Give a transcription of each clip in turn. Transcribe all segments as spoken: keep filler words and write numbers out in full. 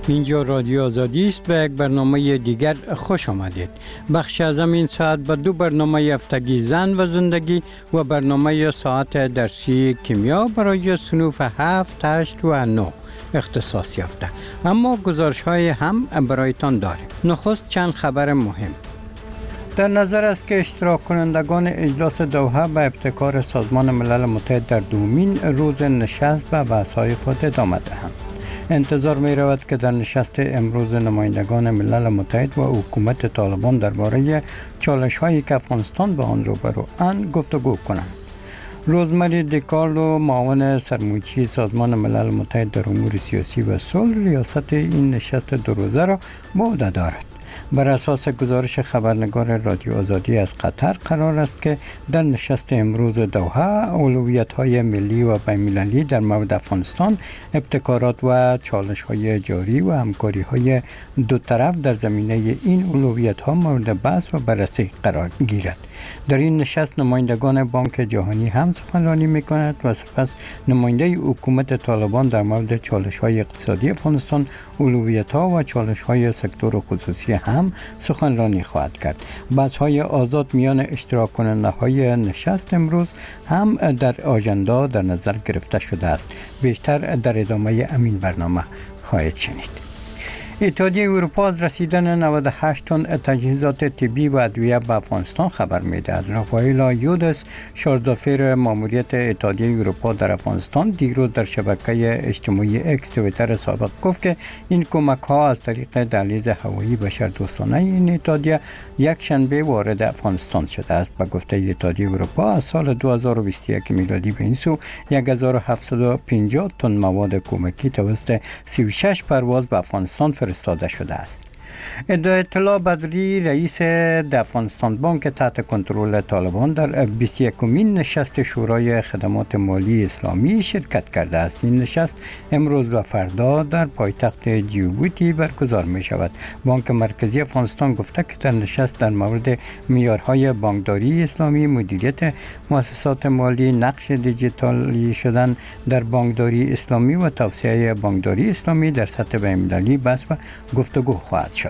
اینجا رادیو آزادی است. به یک برنامه دیگر خوش آمدید. بخش از این ساعت به دو برنامه هفتگی زن و زندگی و برنامه ساعت درسی کیمیا برای صنوف هفت، هشت و نه اختصاص یافته. اما گزارش های هم برایتان داریم. نخست چند خبر مهم. در نظر است که اشتراک کنندگان اجلاس دوحه به ابتکار سازمان ملل متحد در دومین روز نشست به بحث‌های خود ادامه دهند. انتظار می رود که در نشست امروز نمایندگان ملل متحد و حکومت طالبان درباره چالش هایی که افغانستان به آن روبروند گفتگو کنند. روزمری دیکارلو، معاون سرموچی سازمان ملل متحد در امور سیاسی و صلح، ریاست این نشست دو روزه را به عهده دارد. بر اساس گزارش خبرنگار رادیو آزادی از قطر قرار است که در نشست امروز دوحه اولویت‌های ملی و بین‌المللی در مورد افغانستان، ابتکارات و چالش‌های جاری و همکاری‌های دو طرف در زمینه این اولویت‌ها مورد بحث و بررسی قرار گیرد. در این نشست نمایندگان بانک جهانی هم سخنرانی می‌کنند و سپس نماینده حکومت طالبان در مورد چالش‌های اقتصادی افغانستان، اولویت‌ها و چالش‌های سکتور خصوصی هم سخنرانی خواهد کرد. بحث‌های آزاد میان اشتراک کننده‌های نشست امروز هم در آژاندا در نظر گرفته شده است. بیشتر در ادامه همین برنامه خواهید شنید. اتحادیه اروپا از رسیدن نود و هشت تن تجهیزات طبی و ادویه به افغانستان خبر می‌دهد. رافائلا یودس، شارژدافیر ماموریت اتحادیه اروپا در افغانستان، دیروز در شبکه اجتماعی اکس توییتر سابق گفت که این کمک‌ها از طریق دهلیز هوایی بشردوستانه این اتحادیه یک شنبه وارد افغانستان شده است. به گفته اتحادیه اروپا از سال دو هزار و بیست و یک میلادی به این سو هزار و هفتصد و پنجاه تن مواد کمکی توسط سی و شش پرواز به افغانستان فرستاده شده است. اطلاع بدری، رئیس افغانستان بانک تحت کنترل طالبان، در بیست و یکمین نشست شورای خدمات مالی اسلامی شرکت کرده است. این نشست امروز و فردا در پایتخت جیبوتی برگزار می شود. بانک مرکزی افغانستان گفته که در نشست در مورد معیارهای بانکداری اسلامی، مدیریت مؤسسات مالی، نقش دیجیتالی شدن در بانکداری اسلامی و توسعه بانکداری اسلامی در سطح بین‌المللی بحث و گفتگو خواهد شد.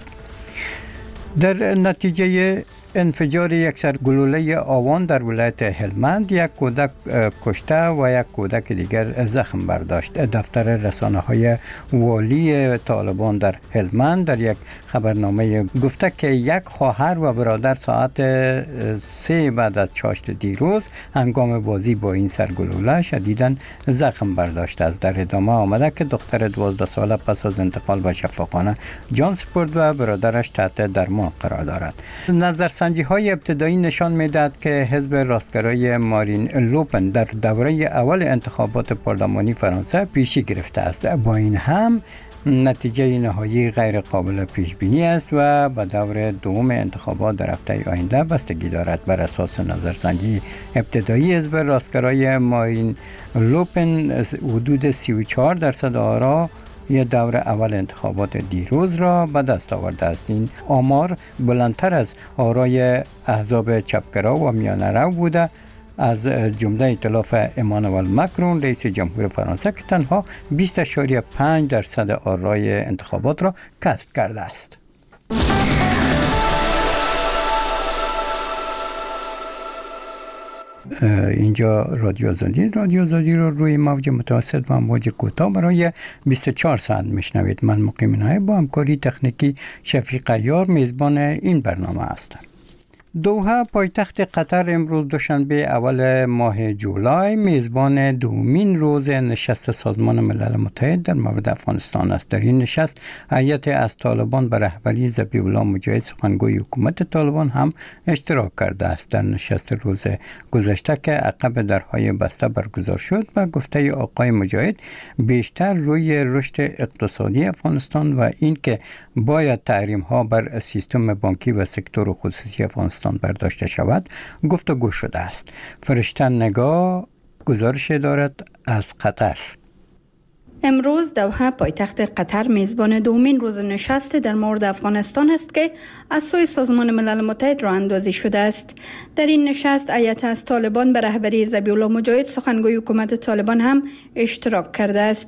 در نتیجه انفجار یک سرگلوله آوان در ولایت هلمند، یک کودک کشته و یک کودک دیگر زخم برداشت. دفتر رسانه‌های والی طالبان در هلمند در یک خبرنامه گفته که یک خواهر و برادر ساعت سه بعد از چاشت دیروز هنگام بازی با این سرگلوله شدیداً زخم برداشته است. در ادامه آمده که دختر دوازده ساله پس از انتقال به شفاخانه جان سپرد و برادرش تحت درمان قرار دارد. نظر سنجی های ابتدایی نشان می‌دهد که حزب راستگرای مارین لوپن در دوره اول انتخابات پارلمانی فرانسه پیشی گرفته است. با این هم نتیجه نهایی غیر قابل پیش بینی است و به دور دوم انتخابات در هفته آینده بستگی دارد. بر اساس نظرسنجی ابتدایی حزب راستگرای مارین لوپن حدود سی و چهار درصد آرا یه دور اول انتخابات دیروز را به دست آورده است. این آمار بلندتر از آرای احزاب چپگرا و میانه رو بوده، از جمله ائتلاف امانوئل مکرون رئیس جمهور فرانسه که تنها بیست و پنج درصد آرای انتخابات را کسب کرده است. اینجا رادیو آزادی رادیو آزادی رو روی موج متوسط و موج کوتاه برای بیست و چهار ساعت میشنوید. من مقیم نایب با همکاری تکنیکی شفیق عیار میزبان این برنامه هستم. دوحه پایتخت قطر امروز دوشنبه اول ماه جولای میزبان دومین روز نشست سازمان ملل متحد در مورد افغانستان است. در این نشست هیئت از طالبان به رهبری ذبیح الله مجاهد سخنگوی حکومت طالبان هم اشتراک کرده است. در نشست روز گذشته که عقب درهای بسته برگزار شد و گفته آقای مجاهد بیشتر روی رشد اقتصادی افغانستان و این که باید تحریم ها بر سیستم بانکی و سکتور خصوصی افغانستان برداشته شود گفتگو شده است. فرشته نگاه گزارش دارد از قطر. امروز دوحه پایتخت قطر میزبان دومین روز نشست در مورد افغانستان است که از سوی سازمان ملل متحد راه اندازی شده است. در این نشست هیئت از طالبان به رهبری ذبیح الله مجاهد سخنگوی حکومت طالبان هم اشتراک کرده است.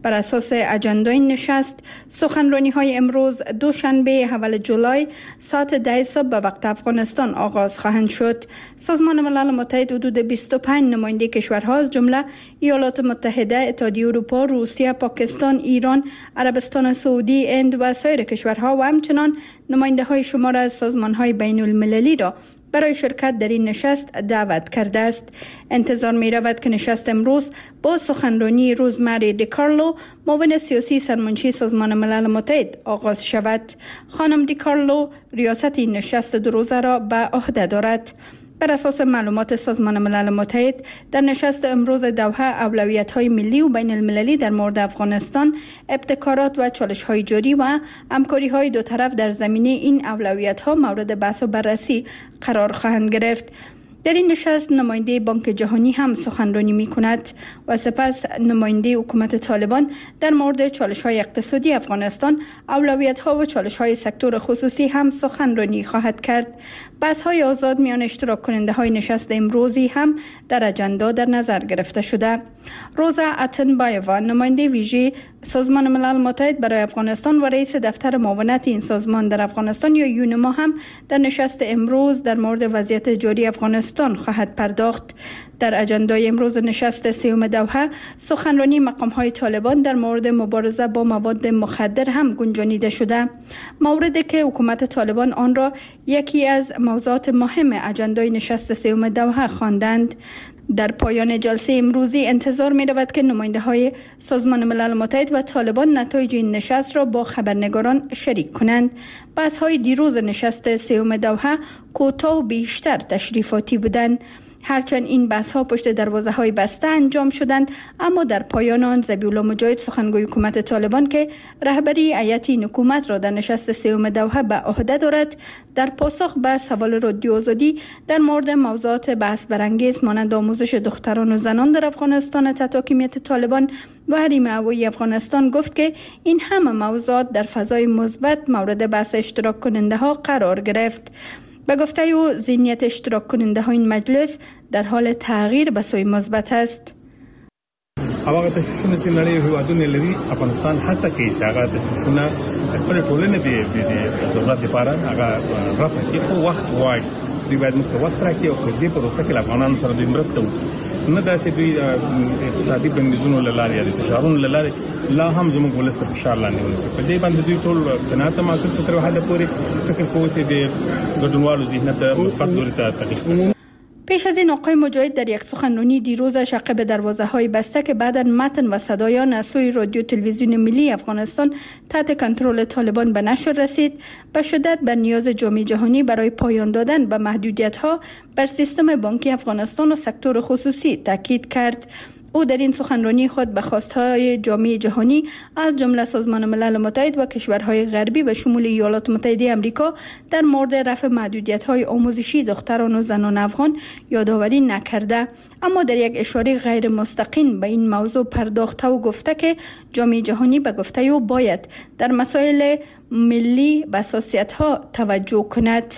بر اساس اجندای نشست، سخنرانی های امروز دوشنبه اول جولای ساعت ده صبح به وقت افغانستان آغاز خواهند شد. سازمان ملل متحد حدود بیست و پنج نماینده کشورها از جمله ایالات متحده، اتحادیه اروپا، روسیه، پاکستان، ایران، عربستان سعودی، هند و سایر کشورها و همچنان نماینده های شمار از سازمان های بین المللی را برای شرکت در این نشست دعوت کرده است. انتظار می رود که نشست امروز با سخنرانی روزمری دیکارلو، معاون سیاسی سرمنشی سازمان ملل متحد آغاز شود. خانم دیکارلو ریاست این نشست دو روزه را به عهده دارد. بر اساس معلومات سازمان ملل متحد، در نشست امروز دوحه اولویت‌های ملی و بین المللی در مورد افغانستان، ابتکارات و چالش‌های جاری و همکاری‌های دو طرف در زمینه این اولویت‌ها مورد بحث و بررسی قرار خواهند گرفت. در این نشست نماینده بانک جهانی هم سخنرانی می کند و سپس نماینده حکومت طالبان در مورد چالش‌های اقتصادی افغانستان، اولویت‌ها و چالش‌های سکتور خصوصی هم سخنرانی خواهد کرد. بحث‌های آزاد میان اشتراک کننده های نشست امروزی هم در اجندا در نظر گرفته شده. روزا اتنبایووا، نماینده ویژه سازمان ملل متحد برای افغانستان و رئیس دفتر معاونت این سازمان در افغانستان یا یونما هم در نشست امروز در مورد وضعیت جاری افغانستان خواهد پرداخت. در اجندای امروز نشست سیوم دوحه، سخنرانی مقام‌های طالبان در مورد مبارزه با مواد مخدر هم گنجانیده شده. موردی که حکومت طالبان آن را یکی از موضوعات مهم اجندای نشست سیوم دوحه خواندند. در پایان جلسه امروزی انتظار می رود که نماینده های سازمان ملل متحد و طالبان نتایج این نشست را با خبرنگاران شریک کنند. بحث های دیروز نشست سیوم دوحه کوتاه و بیشتر تشریفاتی بودند. هرچند این بحث ها پشت دروازه های بسته انجام شدند، اما در پایان آن ذبیحالله مجاهد، سخنگوی حکومت طالبان که رهبری هیئت این حکومت را در نشست سیوم دوحه به عهده دارد، در پاسخ به سوال رادیو آزادی در مورد موضوعات بحث برانگیز مانند آموزش دختران و زنان در افغانستان تحت حاکمیت طالبان و حریم هوایی افغانستان گفت که این همه موضوعات در فضای مثبت مورد بحث اشتراک کننده ها قرار گرفت. به گفته او ذهنیت اشتراک کننده ها این مجلس در حال تغییر به سوی مثبت است. هغه تشویشونه چې نړۍ هیوادونه لري، افغانستان هڅه کوي چې هغه تشویشونه خپل ټولنې د ضرورت لپاره هغه رفع کړي، خو وخت غواړي. دوی باید موږ وخت راکړي او په دې پروسه کې افغانانو سره دوی مرسته وکړي، نه داسې دوی اقتصادي بندیزونو له لارې یا د فشارونو له لارې لا هم زموږ ولس ته فشار لاندې ونیسي. په دې باندې دوی ټول قناعت محسوس کړي، تر حده پورې فکر کوي چې د ګډونوالو ذهنیت مثبت لوري ته تغییر کړي. پیش از این آقای مجاهد در یک سخنرانی دیروزش عقب دروازه های بسته که بعداً متن و صدایان از سوی رادیو تلویزیون ملی افغانستان تحت کنترل طالبان به نشر رسید، به شدت بر نیاز جامعه جهانی برای پایان دادن به محدودیت ها بر سیستم بانکی افغانستان و سکتور خصوصی تاکید کرد. او در این سخنرانی خود به خواستهای جامعه جهانی از جمله سازمان ملل متحد و کشورهای غربی به شمول ایالات متحده آمریکا در مورد رفع محدودیت‌های آموزشی دختران و زنان افغان یادآوری نکرده، اما در یک اشاره غیر مستقیم به این موضوع پرداخته و گفته که جامعه جهانی به گفته او باید در مسائل ملی به حساسیت‌ها توجه کند.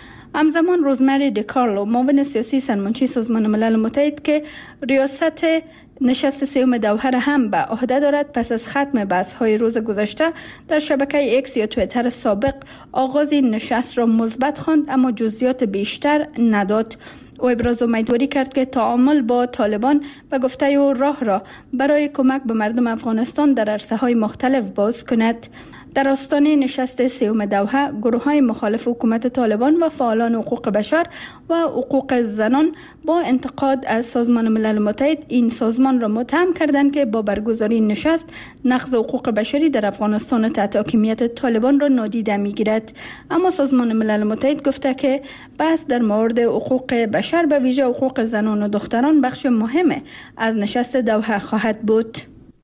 همزمان روزمری دیکارلو، معاون سیاسی سرمنشی سازمان ملل متحد که ریاست نشست سیوم دوحه را هم به عهده دارد، پس از ختم بحث‌های روز گذشته در شبکه اکس یا توییتر سابق آغاز این نشست را مثبت خواند، اما جزئیات بیشتر نداد. او ابراز امیدواری کرد که تعامل با طالبان و گفته او راه را برای کمک به مردم افغانستان در عرصه‌های مختلف باز کند. در آستانه نشست سیوم دوحه، گروه‌های مخالف حکومت طالبان و فعالان حقوق بشر و حقوق زنان با انتقاد از سازمان ملل متحد این سازمان را متهم کردند که با برگزاری نشست نقض حقوق بشری در افغانستان تحت حاکمیت طالبان را نادیده می‌گیرد. اما سازمان ملل متحد گفته که بحث در مورد حقوق بشر به ویژه حقوق زنان و دختران بخش مهم از نشست دوحه خواهد بود.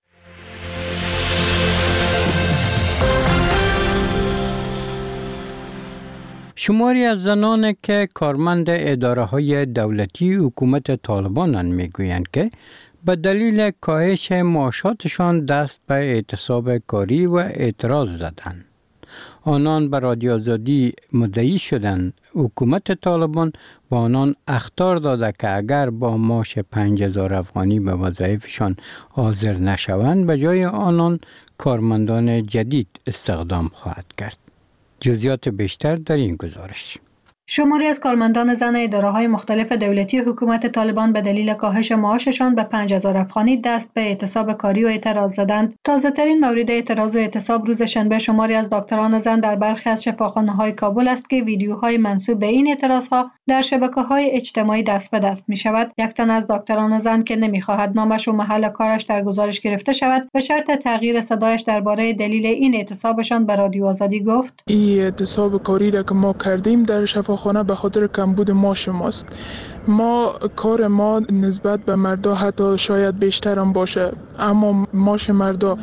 شماری از زنان که کارمند اداره های دولتی حکومت طالبانند میگویند که به دلیل کاهش معاشاتشان دست به اعتصاب کاری و اعتراض زدند. آنان به رادیو آزادی مدعی شدند حکومت طالبان با آنان اخطار داده که اگر با معاش پنج هزار افغانی به وظایفشان حاضر نشوند به جای آنان کارمندان جدید استخدام خواهد کرد. جزئیات بیشتر در این گزارش. شماری از کارمندان زن اداره‌های مختلف دولتی حکومت طالبان به دلیل کاهش معاششان به پنج هزار افغانی دست به اعتصاب کاری و اعتراض زدند. تازه‌ترین مورد اعتراض و اعتصاب روز شنبه شماری از دکتران زن در برخی از شفاخانه‌های کابل است که ویدیوهای منسوب به این اعتراضها در شبکه‌های اجتماعی دست به دست می‌شود. یک تن از دکتران زن که نمی‌خواهد نامش و محل کارش در گزارش گرفته شود، به شرط تغییر صدایش درباره دلیل این اعتصابشان به رادیو آزادی گفت: این اعتصاب کاری را که ما کردیم در شفاخانه به خاطر کمبود معاش ماست. ما کار ما نسبت به مردا حتی شاید بیشتر هم باشه، اما معاش مردا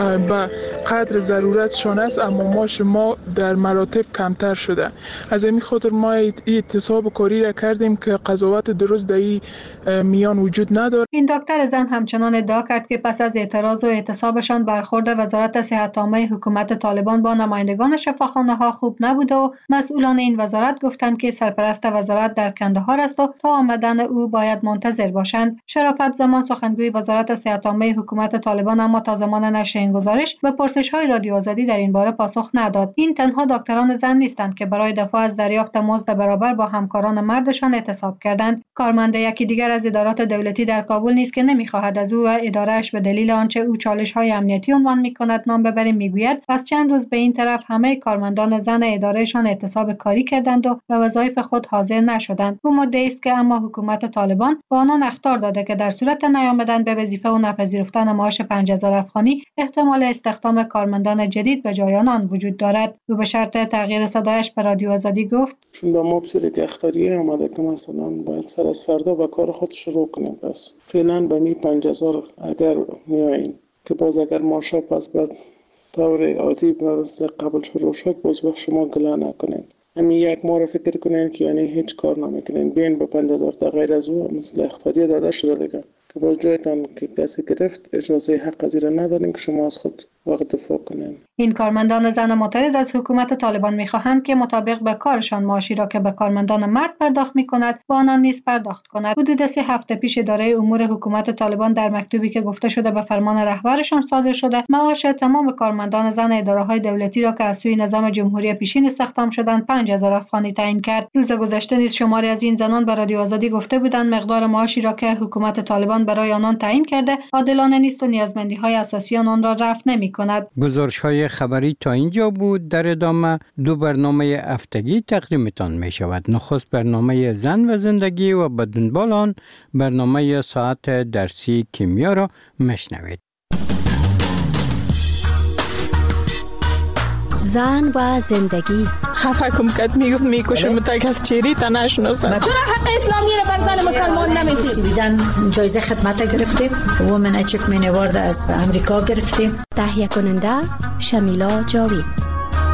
به قدر ضرورتشان است، اما معاش ما در مراتب کمتر شده. از این خاطر ما اعتصاب کاری را کردیم که قضاوت درست در این میان وجود نداره. این دکتر زن همچنان ادعا کرد که پس از اعتراض و اعتصابشان برخورد وزارت صحت عامه حکومت طالبان با نمایندگان شفاخانه‌ها خوب نبوده و مسئولان این وزارت گفتند که سرپرست وزارت در کندهار است و تا آمدن او باید منتظر باشند. شرافت زمان سخنگوی وزارت صحت عامه حکومت طالبان اما تا زمان نشر این گزارش به پرسش‌های رادیو آزادی در این باره پاسخ نداد. این تنها دکتران زن نیستند که برای دفاع از دریافت مزد برابر با همکاران مردشان اعتصاب کردند. کارمند یکی دیگر از ادارات دولتی در کابل نیز که نمی‌خواهد از او و اداره‌اش به دلیل آنچه او چالش‌های امنیتی عنوان می‌کند نام ببریم میگوید از چند روز به این طرف همه کارمندان زن ادارهشان اعتصاب کاری کردند و به وظایف خود حاضر نشدند. او مدعی است که اما حکومت طالبان با آنان اخطار داده که در صورت نیامدن به وظیفه و نپذیرفتن معاش پنج هزار افغانی احتمال استخدام کارمندان جدید به جای آنان وجود دارد. او به شرط تغییر صدایش به رادیو آزادی گفت: چون با ما بسیاری اختیاریه آمده که مثلا باید سر از فردا با کار خود شروع کنیم. پس فعلا به می پنج هزار اگر میاییم که باز اگر معاش پس بعد طور عادی مثل قبل شروع شد باز با شما گله نکنین. همین یک ماه فکر کنین که یعنی هیچ کار نمیکنین بین به پنج هزار تا غیر از او مثل اختیاری داده شده دیگه که باز جایتان که کسی گرفت اجازه حق از این ندارین که شما از خود وقت دفاع کنین. این کارمندان زن معترض از حکومت طالبان می‌خواهند که مطابق به کارشان معاشی را که به کارمندان مرد پرداخت می‌کند با آنان نیز پرداخت کند. حدود سه هفته پیش اداره امور حکومت طالبان در مکتوبی که گفته شده به فرمان رهبرشان صادر شده معاش تمام کارمندان زن اداره‌های دولتی را که از سوی نظام جمهوری پیشین استخدام شدند پنج هزار افغانی تعیین کرد. روز گذشته نیز شماری از این زنان به رادیو آزادی گفته بودند مقدار معاشی را که حکومت طالبان برای آنان تعیین کرده عادلانه نیست و نیازمندی‌های اساسی آنان را رفع نمی‌کند. گزارش‌های خبری تا اینجا بود. در ادامه دو برنامه هفتگی تقدیمتان می شود. نخست برنامه زن و زندگی و بدون بالان برنامه ساعت درسی کیمیا را میشنوید. زن و زندگی. خفه کم کت میگفت میکشم تا کس چیری تا نشناسم. چرا حق اسلامی را بر زن مسلمان نمیدید؟ بیدن جایزه خدمت گرفتیم. وومن اچیومنت اوارد از امریکا گرفتیم. تهیه کننده شمیلا جاوید.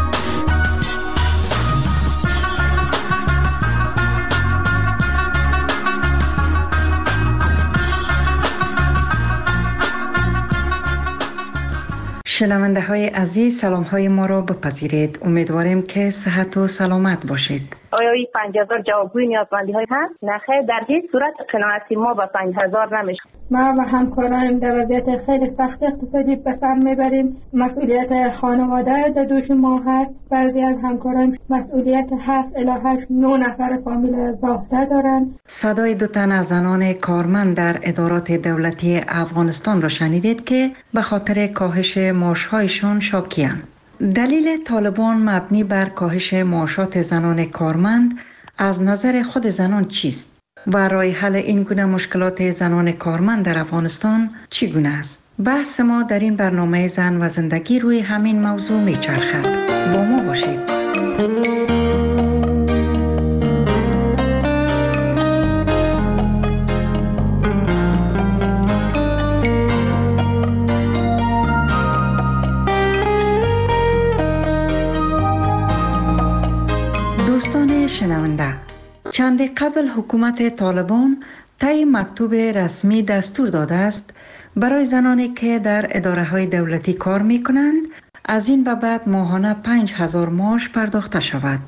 شنونده های عزیز سلام های ما را بپذیرید. امیدواریم که صحت و سلامت باشید. آیا این پنج هزار جوابگوی نیازمندی های هست؟ نخیر، در هیچ صورت قناعتی ما با پنج هزار نمیشه. ما و همکارایم در وضعیت خیلی سخت اقتصادی به سر میبریم. مسئولیت خانواده در دوش ما هست. بعضی از همکارایم مسئولیت هفت الی هشت نه نفر فامیل زاخته دارن. صدای دو تن از زنان کارمند در ادارات دولتی افغانستان را شنیدید که به خاطر کاهش معاش‌هایشان شاکی‌اند. دلیل طالبان مبنی بر کاهش معاشات زنان کارمند از نظر خود زنان چیست و راه حل این گونه مشکلات زنان کارمند در افغانستان چگونه است؟ بحث ما در این برنامه زن و زندگی روی همین موضوع میچرخد. با ما باشید. شنونده، چند قبل حکومت طالبان طی مکتوب رسمی دستور داده است برای زنانی که در اداره های دولتی کار می کنند از این به بعد ماهانه پنج هزار معاش پرداخته شود.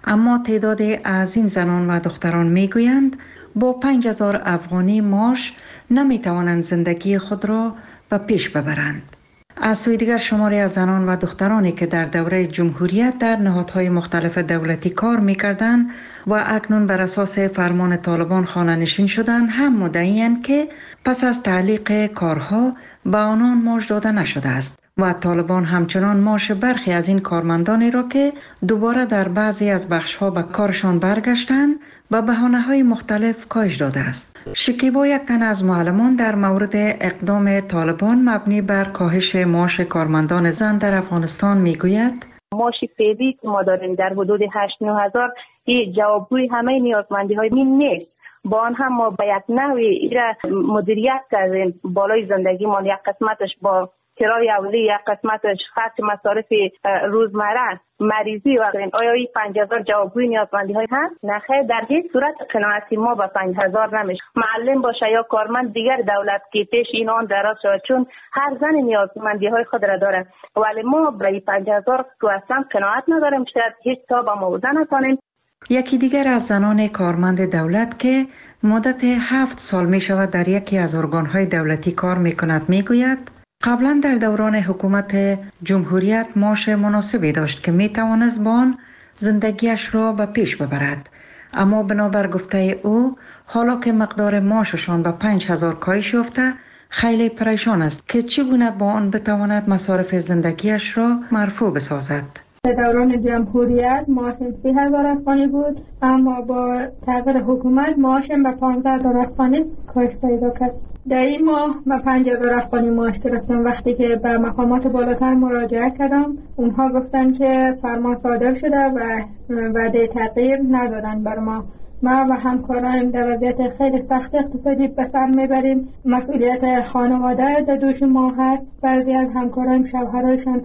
اما تعدادی از این زنان و دختران میگویند با پنج هزار افغانی معاش نمی توانند زندگی خود را به پیش ببرند. از سوی دیگر شماری از زنان و دخترانی که در دوره جمهوریت در نهادهای مختلف دولتی کار میکردند و اکنون بر اساس فرمان طالبان خانه نشین شدند هم مدعی‌اند که پس از تعلیق کارها به آنان معاش داده نشده است و طالبان همچنان معاش برخی از این کارمندانی را که دوباره در بعضی از بخش‌ها به کارشان برگشتند به بهانه‌های مختلف کاهش داده است. شکیبا، یک تن از معلمان، در مورد اقدام طالبان مبنی بر کاهش معاش کارمندان زن در افغانستان میگوید: معاش فعلی که ما داریم در حدود هشت نه هزار این جوابگوی همه نیازمندی های این نیست. با آن هم ما به یک نحوی ایره مدیریت کردیم. بالای زندگی ما یک قسمتش با کرای اولی، یک قسمتش خرج مصارف روزمره، مریضی و غیره. آیا این پنج هزار جوابگوی نیازمندی های هست؟ نخیر، در هیچ صورت قناعتی ما با پنج هزار نمیشه. معلم باشه یا کارمند دیگر دولت که پیش این آن دراز شود، چون هر زن نیازمندی های خود را داره، ولی ما با این پنج هزار که اصلا قناعت نداریم، شاید هیچ تا با موضوع نکنیم. یکی دیگر از زنان کارمند دولت که مدت هفت سال می شود در یکی از ارگانهای دولتی کار می کند می گوید: قبلا در دوران حکومت جمهوریت معاش مناسبی داشت که می توانست با آن زندگیش را به پیش ببرد، اما بنابر گفته او حالا که مقدار معاششان به پنج هزار کاهش یافته خیلی پریشان است که چگونه با آن بتواند مصارف زندگیش را مرفوع بسازد. در دوران جمهوریت معاشم سی هزار افغانی بود، اما با تغییر حکومت معاشم به پانزده هزار افغانی کاهش پیدا کرد. در این ماه به پنج هزار افغانی معاش گرفتم. وقتی که به مقامات بالاتر مراجعه کردم، اونها گفتن که فرمان صادر شده و وعده تغییر ندادن بر ما. ما و همکارایم در وضعیت خیلی سخت اقتصادی به سر میبریم. مسئولیت خانواده در دوش ما هست. بعضی از همکارایم شوهرایشان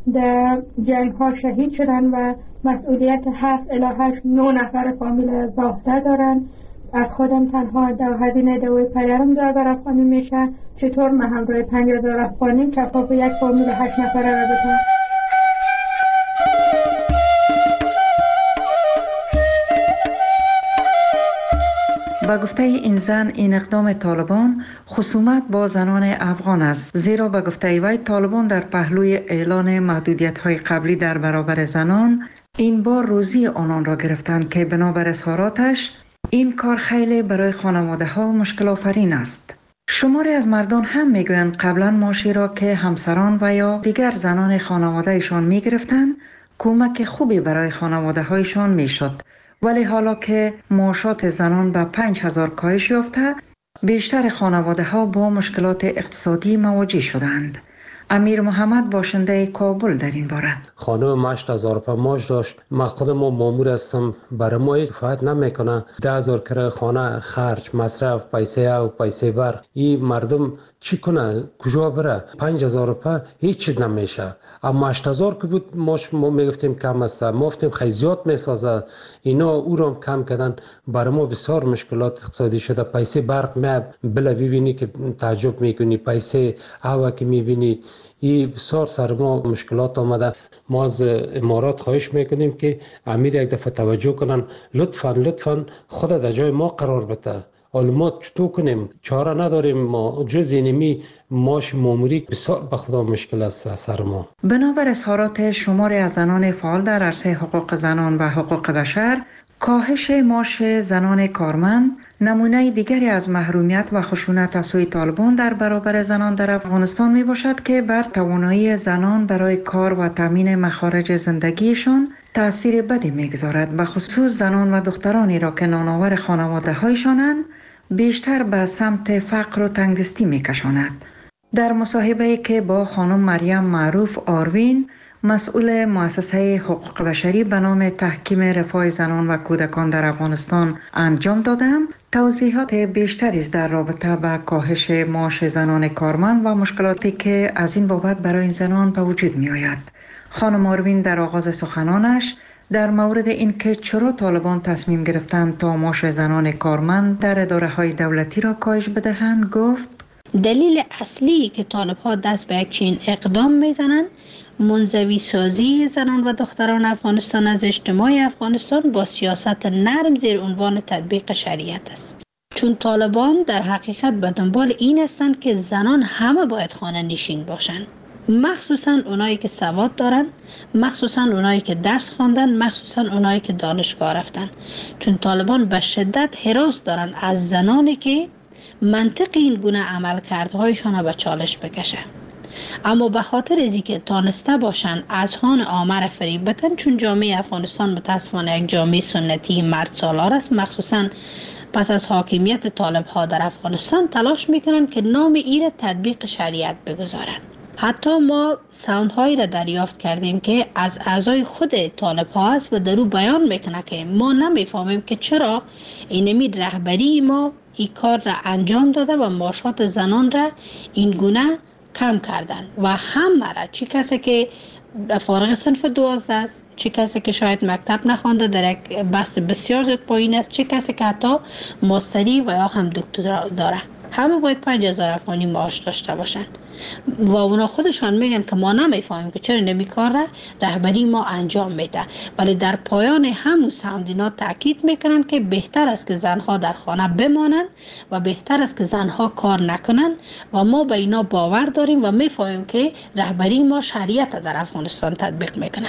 در جنگ ها شهید شدن و مسئولیت هفت الی هشت نه نفر فامیل زاخته دارن. از خودم تنها دو هزینه دوی پیرم دو هزار افغانی میشه. چطور من همراه پنج هزار افغانی کفاف یک فامیل هشت نفره را بدم؟ با گفته این زن، این اقدام طالبان خصومت با زنان افغان است، زیرا با گفته وی طالبان در پهلوی اعلان محدودیت‌های قبلی در برابر زنان این بار روزی آنان را گرفتند که بنابر اظهاراتش این کار خیلی برای خانواده ها مشکل آفرین است. شماری از مردان هم میگویند قبلا معاشی را که همسران و یا دیگر زنان خانوادهشان میگرفتند کمک خوبی برای خانواده هایشان میشد، ولی حالا که معاشات زنان به پنج هزار کاهش یافته، بیشتر خانواده ها با مشکلات اقتصادی مواجه شدند. امیر محمد باشنده کابل در این باره: خانم هشت هزار روپیه معاش داشت. من خودم مامور هستم، برای ما هیچ فایده نمیکنه. ده هزار کرایه خانه، خرج، مصرف، پیسه او پیسه بر، این مردم چی کنه؟ کجا بره؟ پنج هزار روپیه هیچ چیز نمیشه. اما هشت هزار که بود ماش ما میگفتیم کم است، ما گفتیم خیلی زیاد میسازه. اینا او را کم کردن. برای ما بسیار مشکلات اقتصادی شده. پیسه برق می بله ببینی که تعجب میکنی، پیسه هوا که میبینی، این بسیار سر ما مشکلات آمده. ما از امارات خواهش میکنیم که امیر یک دفعه توجه کنن، لطفاً لطفاً خود در جای ما قرار بده. حالا ما چطور کنیم؟ چاره نداریم. ما جز اینمی معاش ماموری بسیار به خدا مشکل است سر ما. بنابر اظهارات شماری از زنان فعال در عرصه حقوق زنان و حقوق بشر، کاهش معاش زنان کارمند نمونه دیگری از محرومیت و خشونت از سوی طالبان در برابر زنان در افغانستان می باشد که بر توانایی زنان برای کار و تامین مخارج زندگیشان تأثیر بدی میگذارد. به خصوص زنان و دخترانی را که نانآور خانواده هایشانند بیشتر به سمت فقر و تنگدستی میکشاند. در مصاحبه‌ای که با خانم مریم معروف آروین، مسئول مؤسسه حقوق بشری به نام تحکیم رفاه زنان و کودکان در افغانستان انجام دادم، توضیحات بیشتری در رابطه با کاهش معاش زنان کارمند و مشکلاتی که از این بابت برای این زنان به وجود می آید. خانم آروین در آغاز سخنانش در مورد اینکه چرا طالبان تصمیم گرفتند تا معاش زنان کارمند در اداره های دولتی را کاهش بدهند گفت: دلیل اصلی که طالب ها دست به یک چین اقدام میزنن منزوی سازی زنان و دختران افغانستان از اجتماع افغانستان با سیاست نرم زیر عنوان تطبیق شریعت است. چون طالبان در حقیقت به دنبال این هستند که زنان همه باید خانه نشین باشند، مخصوصا اونایی که سواد دارن، مخصوصا اونایی که درس خواندن، مخصوصا اونایی که دانشگاه رفتن. چون طالبان به شدت هراس دارن از زنانی که منطق این گونه عملکردهایشان به چالش بکشه. اما به خاطر از اینکه تانسته باشن از هان آمر فریب بتن، چون جامعه افغانستان متاسفانه یک جامعه سنتی مرد سالار است، مخصوصا پس از حاکمیت طالب ها در افغانستان تلاش میکنن که نام این تطبیق شریعت بگذارن. حتی ما ساوند هایی را دریافت کردیم که از اعضای خود طالب ها است و در او بیان میکنه که ما نمیفهمیم که چرا اینمی رهبری ما این کار را انجام داده و معاشات زنان را این گونه کم کردن و همه را، چی کسی که فارغ صنف دوازده است، چه کسی که شاید مکتب نخوانده در یک بست بسیار زیاد پایین است، چه کسی که حتی ماستری و یا هم دکترا داره، همه باید پنج هزار افغانی معاش داشته باشند و اونا خودشان میگن که ما نمیفهمیم که چرا نمی کار را رهبری ما انجام میده. ولی در پایان همون ساوندینا تاکید میکنن که بهتر است که زنها در خانه بمانند و بهتر است که زنها کار نکنن و ما به اینا باور داریم و میفهمیم که رهبری ما شریعت در افغانستان تطبیق میکنه.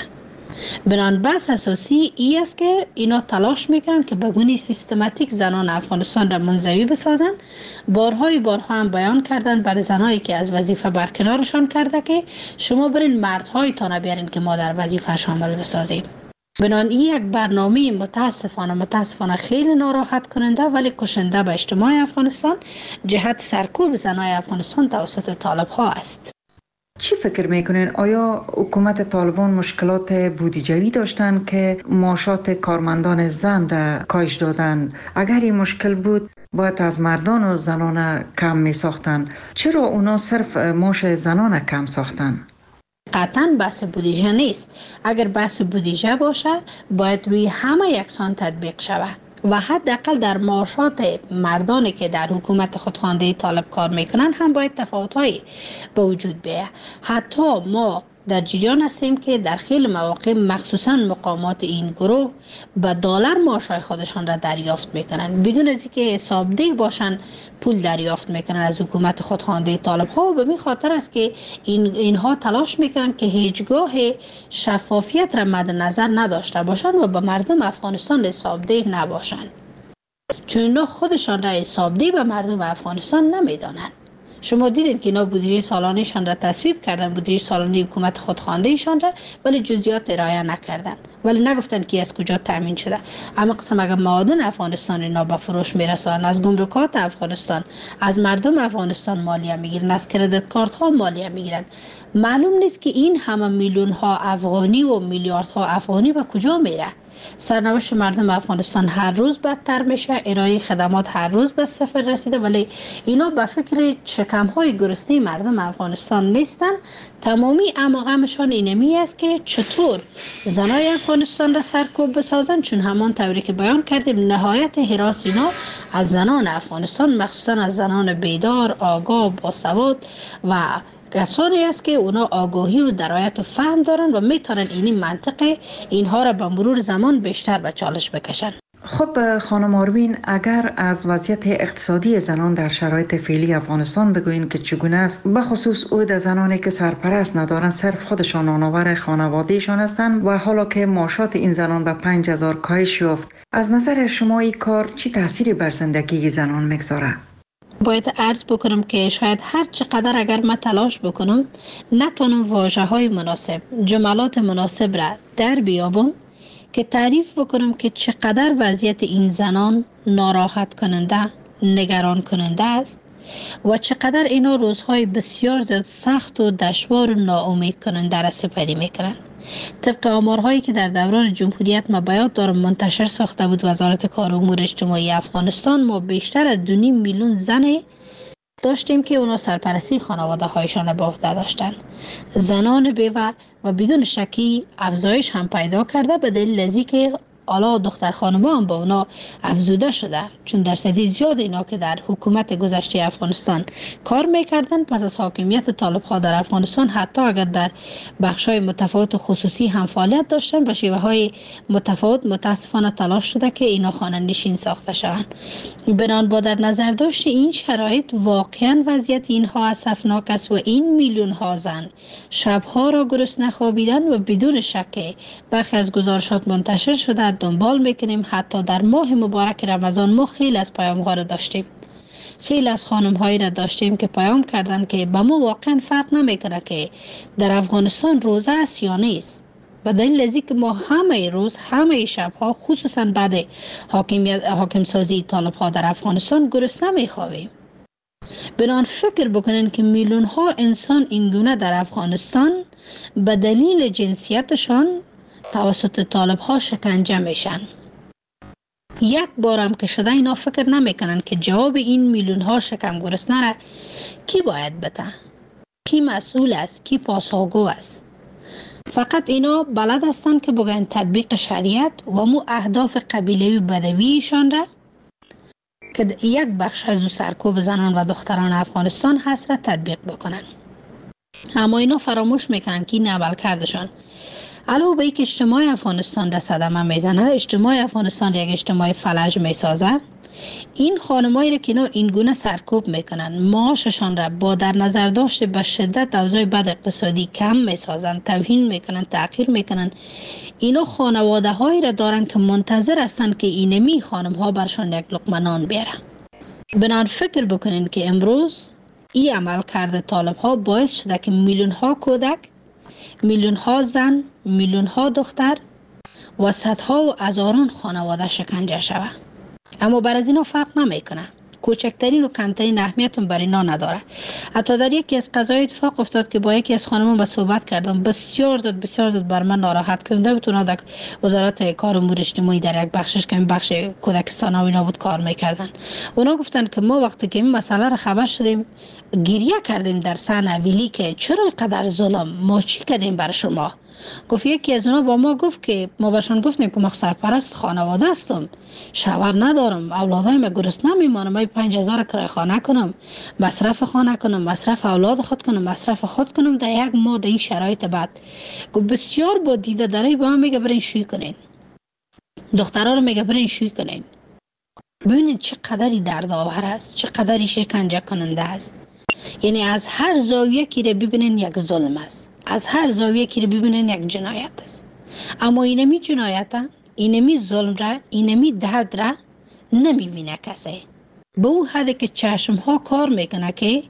بنان بحث اساسی ای است که اینا تلاش میکنن که به گونه سیستماتیک زنان افغانستان را منزوی بسازن. بارهای بارها هم بیان کردن برای زنایی که از وظیفه برکنارشان کرده که شما برین مردهای تا بیارین که ما در وظیفه شامل بسازیم. بنان این یک برنامه متاسفانه متاسفانه خیلی ناراحت کننده ولی کشنده به اجتماع افغانستان جهت سرکوب زنای افغانستان توسط طالب ها است. چی فکر میکنین؟ آیا حکومت طالبان مشکلات بودجه‌ای داشتن که معاشات کارمندان زن را کاهش دادن؟ اگر این مشکل بود باید از مردان و زنان کم می ساختن. چرا اونا صرف معاش زنان کم ساختن؟ قطعاً بحث بودجه نیست. اگر بحث بودجه باشه باید روی همه یکسان تطبیق شود و حداقل در معاشات مردانی که در حکومت خودخوانده طالب کار میکنن هم باید تفاوت‌هایی به وجود بیاید. حتی ما در جریان هستیم که در خیلی مواقع مخصوصا مقامات این گروه به دلار معاشای خودشان را دریافت میکنن بدون از اینکه حسابدهی باشن، پول دریافت میکنن از حکومت خودخوانده طالب ها و به این خاطر است که این اینها تلاش میکنن که هیچگاه شفافیت را مد نظر نداشته باشن و به مردم افغانستان حسابده نباشن، چون اینا خودشان را حسابده به مردم افغانستان نمیدانند. شما دیدید که اینا بودجه سالانه‌شان را تصویب کردن، بودجه سالانه حکومت خودخوانده‌شان را، ولی جزئیات ارائه نکردن، ولی نگفتن که از کجا تامین شده. اما قسم اگر معادن افغانستان اینا به فروش میرسونن، از گمرکات افغانستان، از مردم افغانستان مالیه میگیرن، از کردیت کارت ها مالیه میگیرن، معلوم نیست که این همه میلیون ها افغانی و میلیارد ها افغانی به کجا میره. سرنوشت مردم افغانستان هر روز بدتر میشه، ارائه خدمات هر روز به صفر رسیده، ولی اینا به فکر شکم های گرسنه مردم افغانستان نیستن. تمامی اماغمشان اینمی است که چطور زنای افغانستان را سرکوب بسازن، چون همان طوری که بیان کردیم نهایت هراس اینا از زنان افغانستان، مخصوصا از زنان بیدار، آگاه، باسواد و کسانی است که اونا آگاهی و درایت و فهم دارن و میتونن این منطقه اینها را به مرور زمان بیشتر به چالش بکشن. خب خانم آروین، اگر از وضعیت اقتصادی زنان در شرایط فعلی افغانستان بگویین که چگونه است، به خصوص عود زنانی که سرپرست ندارن، صرف خودشان نانآور خانوادهشان هستند و حالا که معاشات این زنان به پنج هزار کاهش یافت، از نظر شما این کار چی تأثیری بر زندگی زنان میگذاره؟ باید عرض بکنم که شاید هر چقدر اگر من تلاش بکنم نتونم واژه های مناسب، جملات مناسب را در بیابم که تعریف بکنم که چقدر وضعیت این زنان ناراحت کننده، نگران کننده است و چقدر اینا روزهای بسیار زیاد سخت و دشوار و ناامید کننده را سپری میکنند. طبق آمارهایی که در دوران جمهوریت ما به یاد دارم منتشر ساخته بود وزارت کار و امور اجتماعی افغانستان، ما بیشتر از دو نیم میلیون زن داشتیم که اونا سرپرستی خانواده هایشان به عهده داشتن. زنان بیوه و بدون شکی افزایش هم پیدا کرده به دلیل از اینکه حالا دختر خانمان با اونا افزوده شده، چون درصدی زیاد اینا که در حکومت گذشته افغانستان کار میکردن پس از حاکمیت طالب ها در افغانستان، حتی اگر در بخش های متفاوت خصوصی هم فعالیت داشتن، به شیوه های متفاوت متاسفانه تلاش شده که اینا خانه نشین ساخته شوند. بنان با در نظر داشت این شرایط، واقعا وضعیت اینها اسفناک است و این میلیون ها زن شبها را گرسنه خوابیدن و بدون شک برخی از گزارشات منتشر شده دنبال میکنیم. حتی در ماه مبارک رمضان ما خیلی از پیام‌ها را داشتیم، خیلی از خانم هایی را داشتیم که پیام کردن که به ما واقعا فرق نمیکنه که در افغانستان روزه است یا نیست، به دلیل ازی که ما همه روز همه شبها خصوصا بعد حاکمیت حاکم سازی طالب ها در افغانستان گرسنه میخوابیم. بنان فکر بکنین که میلیون ها انسان این گونه در افغانستان به دلیل جنسیتشان توسط طالب ها شکنجه میشن. یک بارم که شده اینا فکر نمیکنن که جواب این میلیون ها شکم گرسنه را کی باید بده، کی مسئول است، کی پاسخگو است. فقط اینا بلد هستند که بگن تطبیق شریعت و مو اهداف قبیله‌ای و بدویشان را که یک بخش از سرکوب زنان و دختران افغانستان هست را تطبیق بکنن. اما اینا فراموش میکنن که این عمل کردشان علاوه بر اینکه اجتماع افغانستان را صدمه میزنه، اجتماع افغانستان یک اجتماع فلج میسازه. این خانمایی را که اینا این گونه سرکوب میکنن، معاششان را با در نظر داشته به شدت اوضاع بد اقتصادی کم میسازن، توهین میکنن، تحقیر میکنن. اینا خانواده هایی را دارن که منتظر هستن که اینمی خانم ها برشان یک لقمه نان بیاره. بنان فکر بکنین که امروز این عمل کرده طالب ها باعث شده که میلیون ها کودک، میلیون ها زن، میلیون ها دختر و صدها و هزاران خانواده شکنجه شود. اما بر از اینا فرق نمیکنه، کوچکترین و کمترین اهمیت بر اینا نداره. حتی در یکی از قضایا اتفاق افتاد که با یکی از خانمان با صحبت کردم، بسیار زود بسیار زود بر من ناراحت کرده بود. اونا در وزارت کار و امور اجتماعی در یک بخشش که این بخش کودکستان و اینا بود کار میکردن. اونا گفتن که ما وقتی که این مسئله را خبر شدیم گریه کردیم در سن اویلی که چرا اینقدر ظلم، ما چی کردیم برای شما. گفت یکی از اونا با ما گفت که ما بهشون گفتیم که ما سرپرست خانواده هستم، شوهر ندارم، اولادای ما گرسنه میمانم، من پنج هزار کرایه خانه کنم، مصرف خانه کنم، مصرف اولاد خود کنم، مصرف خود کنم در یک ماه در این شرایط بعد. گفت بسیار با دیده داری با هم میگه برین شوی کنین، دخترها رو میگه برین شوی کنین. ببینید چقدری دردآور است، چقدری شکنجه کننده است. یعنی از هر زاویه که رو ببینین یک ظلم است، از هر زاویه که رو ببینین یک جنایت است. اما اینمی جنایت، اینمی ظلم را، اینمی درد را نمیبینه کسی. به او حدی که چشم ها کار میکنه که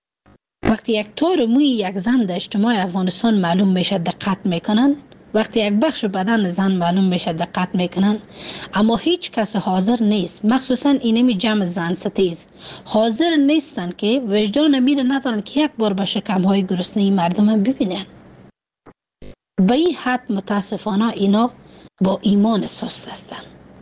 وقتی یک تار موی یک زن در اجتماع افغانستان معلوم میشه دقت میکنن، وقتی یک بخش بدن زن معلوم میشه دقت میکنن، اما هیچ کس حاضر نیست، مخصوصا اینمی جمع زن ستیز حاضر نیستن که وجدان میره ندارن که یک بار به شکم های گرسنه مردم هم ببینن. به این حد متاسفانه اینا با ایمان سست هستن.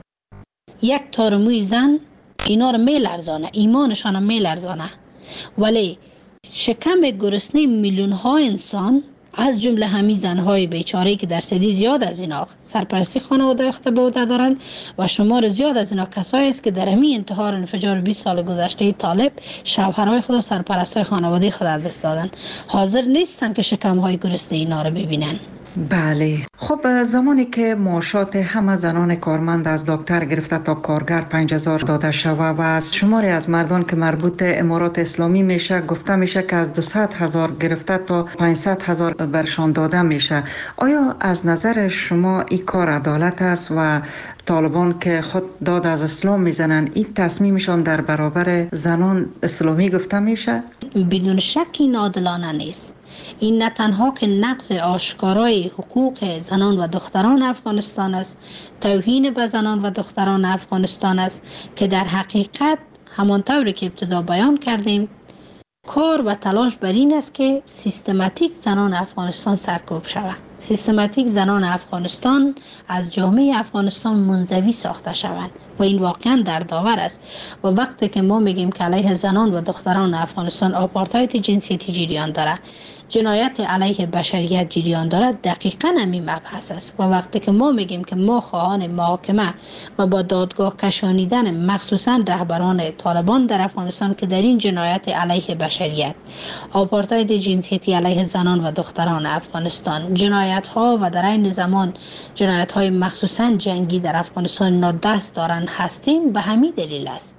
یک تار موی زن اینا رو میلرزانه، ایمانشان رو میلرزانه، ولی شکم گرسنه میلیون ها انسان از جمله همین زنهای بیچاره‌ای که درصدی زیاد از اینا سرپرستی خانواده اخته به عهده دارن و شمار زیاد از اینا کسایی است که در همین انتحار انفجار بیست سال گذشته طالب شوهرای خود و سرپرستای خانواده خود از دست دادن، حاضر نیستن که شکم‌های گرسنه اینا رو ببینن. بله، خب زمانی که معاشات همه زنان کارمند از دکتر گرفته تا کارگر پنج هزار داده شود و از شماری از مردان که مربوط امارات اسلامی میشه گفته میشه که از دویست هزار گرفته تا پانصد هزار برشان داده میشه، آیا از نظر شما این کار عدالت است و طالبان که خود داد از اسلام میزنن این تصمیمشان در برابر زنان اسلامی گفته میشه؟ بدون شکی عادلانه نیست. این نه تنها که نقض آشکارای حقوق زنان و دختران افغانستان است، توهین به زنان و دختران افغانستان است که در حقیقت همانطوری که ابتدا بیان کردیم کار و تلاش بر این است که سیستماتیک زنان افغانستان سرکوب شود. سیستماتیک زنان افغانستان از جامعه افغانستان منزوی ساخته شوند و این واقعا دردآور است. و وقتی که ما میگیم که علیه زنان و دختران افغانستان آپارتاید جنسیتی جریان داره، جنایت علیه بشریت جریان داره، دقیقاً همین مبحث است. و وقتی که ما میگیم که ما خواهان محاکمه و با دادگاه کشانیدن مخصوصا رهبران طالبان در افغانستان که در این جنایت علیه بشریت، آپارتاید جنسیتی علیه زنان و دختران افغانستان، جنایت ها و در این زمان جنایت های مخصوصا جنگی در افغانستان نادست دارن هستیم، به همین دلیل است.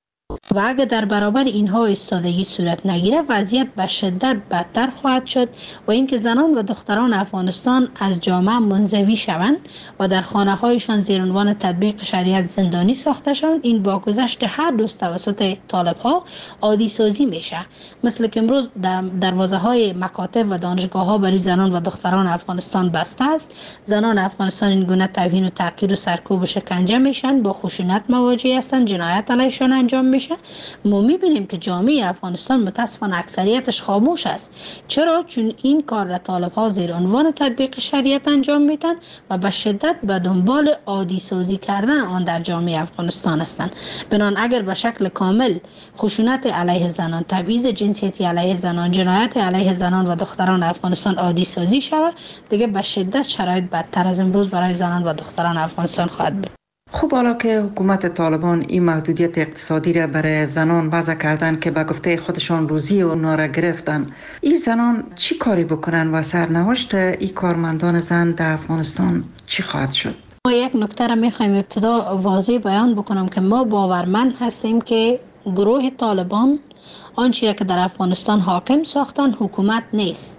و اگر در برابر اینها ایستادگی صورت نگیره، وضعیت به شدت بدتر خواهد شد و اینکه زنان و دختران افغانستان از جامعه منزوی شوند و در خانه هایشان زیر عنوان تطبیق شریعت زندانی ساخته شوند. این با گذشت هر دوست توسط طالب ها عادی سازی میشه. مثل که امروز دروازه های مکاتب و دانشگاه ها برای زنان و دختران افغانستان بسته است. زنان افغانستان این گونه توهین و تحقیر و سرکوب و شکنجه میشن، با خشونت مواجه هستند، جنایت علیهشان انجام میشه. ما میبینیم که جامعه افغانستان متاسفانه اکثریتش خاموش است. چرا؟ چون این کار را طالب ها زیر عنوان تطبیق شریعت انجام میدن و به شدت به دنبال عادی سازی کردن آن در جامعه افغانستان هستند. بنان اگر به شکل کامل خشونت علیه زنان، تبعیض جنسیتی علیه زنان، جنایت علیه زنان و دختران افغانستان عادی سازی شود، دیگه به شدت شرایط بدتر از امروز برای زنان و دختران افغانستان خواهد بود. خب حالا که حکومت طالبان این محدودیت اقتصادی را برای زنان وضع کردن که به گفته خودشان روزی اونا را گرفتن، این زنان چی کاری بکنن و سرنوشت این کارمندان زن در افغانستان چی خواهد شد؟ ما یک نکته را میخوایم ابتدا واضح بیان بکنم که ما باورمند هستیم که گروه طالبان آنچه را که در افغانستان حاکم ساختن حکومت نیست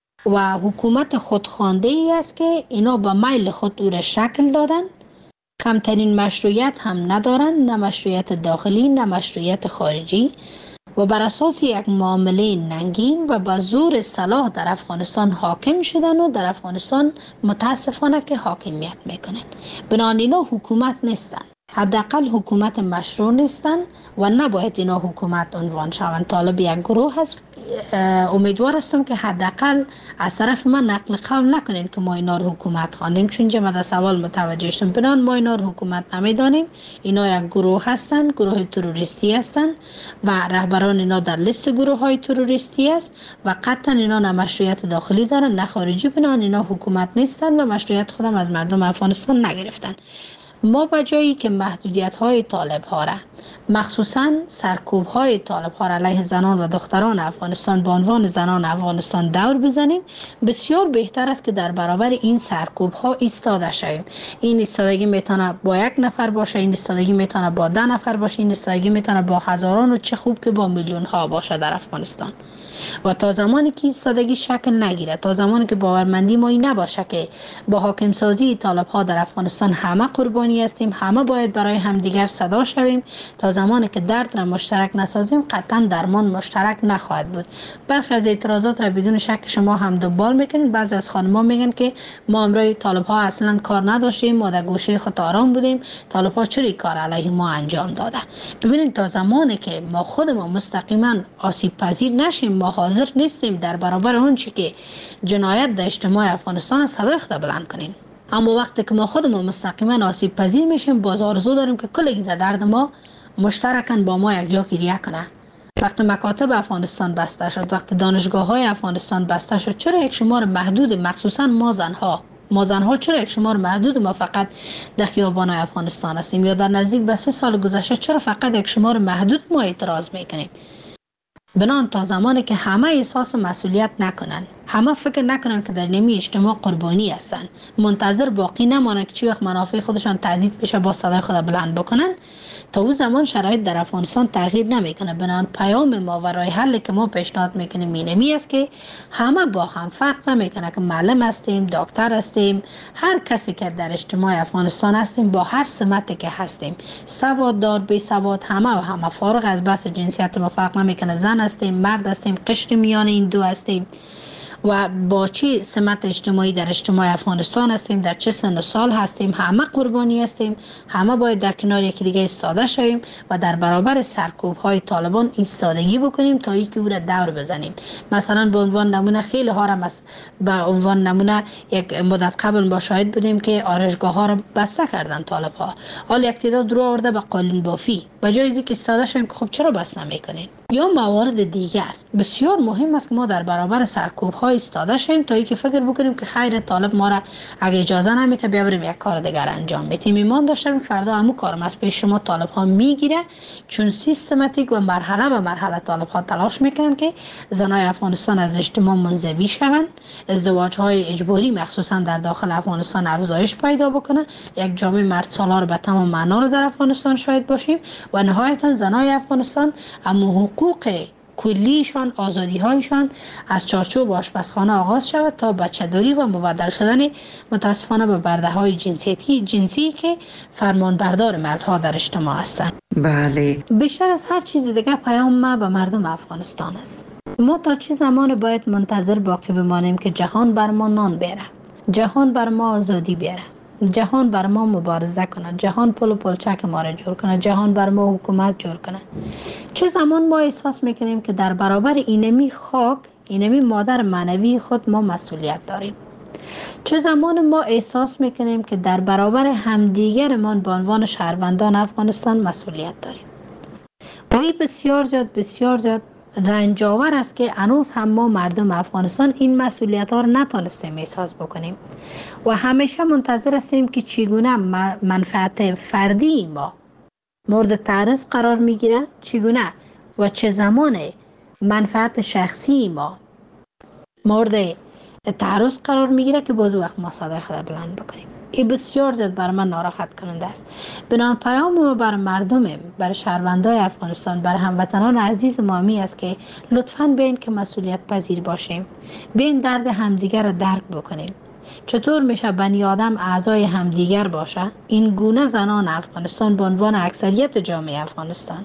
و حکومت خودخوانده ای است که اینا به میل خود او را شکل دادن. کمترین مشروعیت هم ندارن، نه مشروعیت داخلی نه مشروعیت خارجی، و بر اساس یک معامله ننگین و با زور سلاح در افغانستان حاکم شدن و در افغانستان متاسفانه که حاکمیت میکنن. بنابراین اینا حکومت نیستن، حداقل حکومت مشروع نیستن و نباید اینا حکومت عنوان شوند. طالب یک گروه هست. امیدوار هستم که حداقل از طرف من نقل قول نکنین که ما اینا رو حکومت خواندیم، چون جمع در سوال متوجه شدم. بنان ما اینا رو حکومت نمیدانیم. اینا یک گروه هستن، گروه تروریستی هستن و رهبران اینا در لیست گروه های تروریستی است و قطعا اینا نه مشروعیت داخلی دارن نه خارجی. بنان اینا حکومت نیستن و مشروعیت خودم از مردم افغانستان نگرفتن. ما به جایی که محدودیت های طالب ها را، مخصوصا سرکوب های طالب ها را علیه زنان و دختران افغانستان به عنوان زنان افغانستان دور بزنیم، بسیار بهتر است که در برابر این سرکوب ها ایستاده شویم. این ایستادگی میتونه با یک نفر باشه، این ایستادگی میتونه با ده نفر باشه، این ایستادگی میتونه با هزاران و چه خوب که با میلیون ها باشه در افغانستان. و تا زمانی که ایستادگی شکل نگیره، تا زمانی که باورمندی ما این نباشه که با حاکم سازی طالب ها در افغانستان همه قربانی هستیم، همه باید برای همدیگر صدا شویم، تا زمانی که درد را مشترک نسازیم قطعا درمان مشترک نخواهد بود. برخی از اعتراضات را بدون شک شما هم دنبال میکنید. بعضی از خانم‌ها میگن که ما امروز طالب ها اصلا کار نداشتیم، ما در گوشه خود آرام بودیم، طالب ها چرا کار علیه ما انجام داده؟ ببینید تا زمانی که ما خودمون مستقیما آسیب پذیر نشیم، ما حاضر نیستیم در برابر اون چی که جنایت در اجتماع افغانستان صدای خود بلند کنیم. اما وقتی که ما خودمون مستقیما آسیب پذیر میشیم، باز آرزو داریم که کلی در درد ما مشترکاً با ما یک جا گریه کنه. وقتی مکاتب افغانستان بسته شد، وقتی دانشگاه های افغانستان بسته شد، چرا یک شمار محدود، مخصوصا ما زنها ما زنها چرا یک شمار محدود ما فقط در خیابان افغانستان هستیم؟ یا در نزدیک به سه سال گذشته چرا فقط یک شمار محدود ما اعتراض میکنیم؟ بنان تا زمانی که همه احساس مسئولیت نکنن، همه فکر نکنن که در نیمی اجتماع قربانی هستن، منتظر باقی نمانن که چی وقت منافع خودشان تهدید بشه با صدای خود بلند بکنن، تا اون زمان شرایط در افغانستان تغییر نمیکنه. بنان پیام ما و راه حلی که ما پیشنهاد میکنیم اینمی است که همه با هم فرق نمیکنه که معلم هستیم، دکتر هستیم، هر کسی که در اجتماع افغانستان هستیم، با هر سمتی که هستیم، سواددار بی سواد، همه و همه فارغ از بحث جنسیت ما فرق نمیکنه. زن هستیم، مرد هستیم، قشر میان این دو هستیم و با چه سمت اجتماعی در اجتماع افغانستان هستیم، در چه سن و سال هستیم، همه قربانی هستیم، همه باید در کنار یکی دیگه ایستاده شویم و در برابر سرکوب های طالبان ایستادگی بکنیم تا اینکه او را دور بزنیم. مثلا به عنوان نمونه خیلی ها را به عنوان نمونه یک مدت قبل با شاهد بودیم که آرایشگاه ها را بسته کردن طالب ها. حال یک تعداد رو آورده به قالین بافی و جای ازی که ایستاده شویم که خب چرا بس نمیکنین؟ یا موارد دیگر بسیار مهم است که ما در برابر سرکوب ها ایستاده شویم تا اینکه فکر بکنیم که خیر طالب ما را اگه اجازه نمیده بیا بریم یک کار دیگر انجام بدیم. ایمان داشتم فردا همو کارم از پیش شما طالب ها میگیره، چون سیستماتیک و مرحله به مرحله طالب ها تلاش میکنن که زنای افغانستان از اجتماع منزوی شوند، ازدواج های اجباری مخصوصا در داخل افغانستان افزایش پیدا بکنه، یک جامعه مرد سالار به تمام معنا رو در افغانستان شاهد باشیم و نهایتا زنای افغانستان اما حقوق کلیشان، آزادی هایشان از چارچوب آشپزخانه آغاز شود تا بچه‌داری و مبدل شدن متاسفانه به برده های جنسیتی جنسی که فرمان بردار مردها در اجتماع هستند. بله. بیشتر از هر چیز دیگه پیام ما به مردم افغانستان است. ما تا چه زمان باید منتظر باقی بمانیم که جهان بر ما نان بیاره، جهان بر ما آزادی بیاره، جهان بر ما مبارزه کنه، جهان پل و پلچک ما را جور کنه، جهان بر ما حکومت جور کنه؟ چه زمان ما احساس میکنیم که در برابر اینمی خاک، اینمی مادر معنوی خود ما مسئولیت داریم؟ چه زمان ما احساس میکنیم که در برابر همدیگرمان به عنوان شهروندان افغانستان مسئولیت داریم؟ و این بسیار زیاد بسیار زیاد رنجاور است که هنوز هم ما مردم افغانستان این مسئولیت ها را نتانستیم احساس بکنیم و همیشه منتظر هستیم که چگونه منفعت فردی ما مورد تعرض قرار میگیره، چگونه و چه زمان منفعت شخصی ما مورد تعرض قرار میگیره که باز وقت ما صدای خود بلند بکنیم. این بسیار زیاد بر من ناراحت کننده است. بنان پیام ما بر مردم، بر شهروندان افغانستان، بر هموطنان عزیز ما می است که لطفاً بیاین که مسئولیت پذیر باشیم، بیاین درد همدیگر را درک بکنیم. چطور میشه بنی آدم اعضای همدیگر باشه؟ این گونه زنان افغانستان به عنوان اکثریت جامعه افغانستان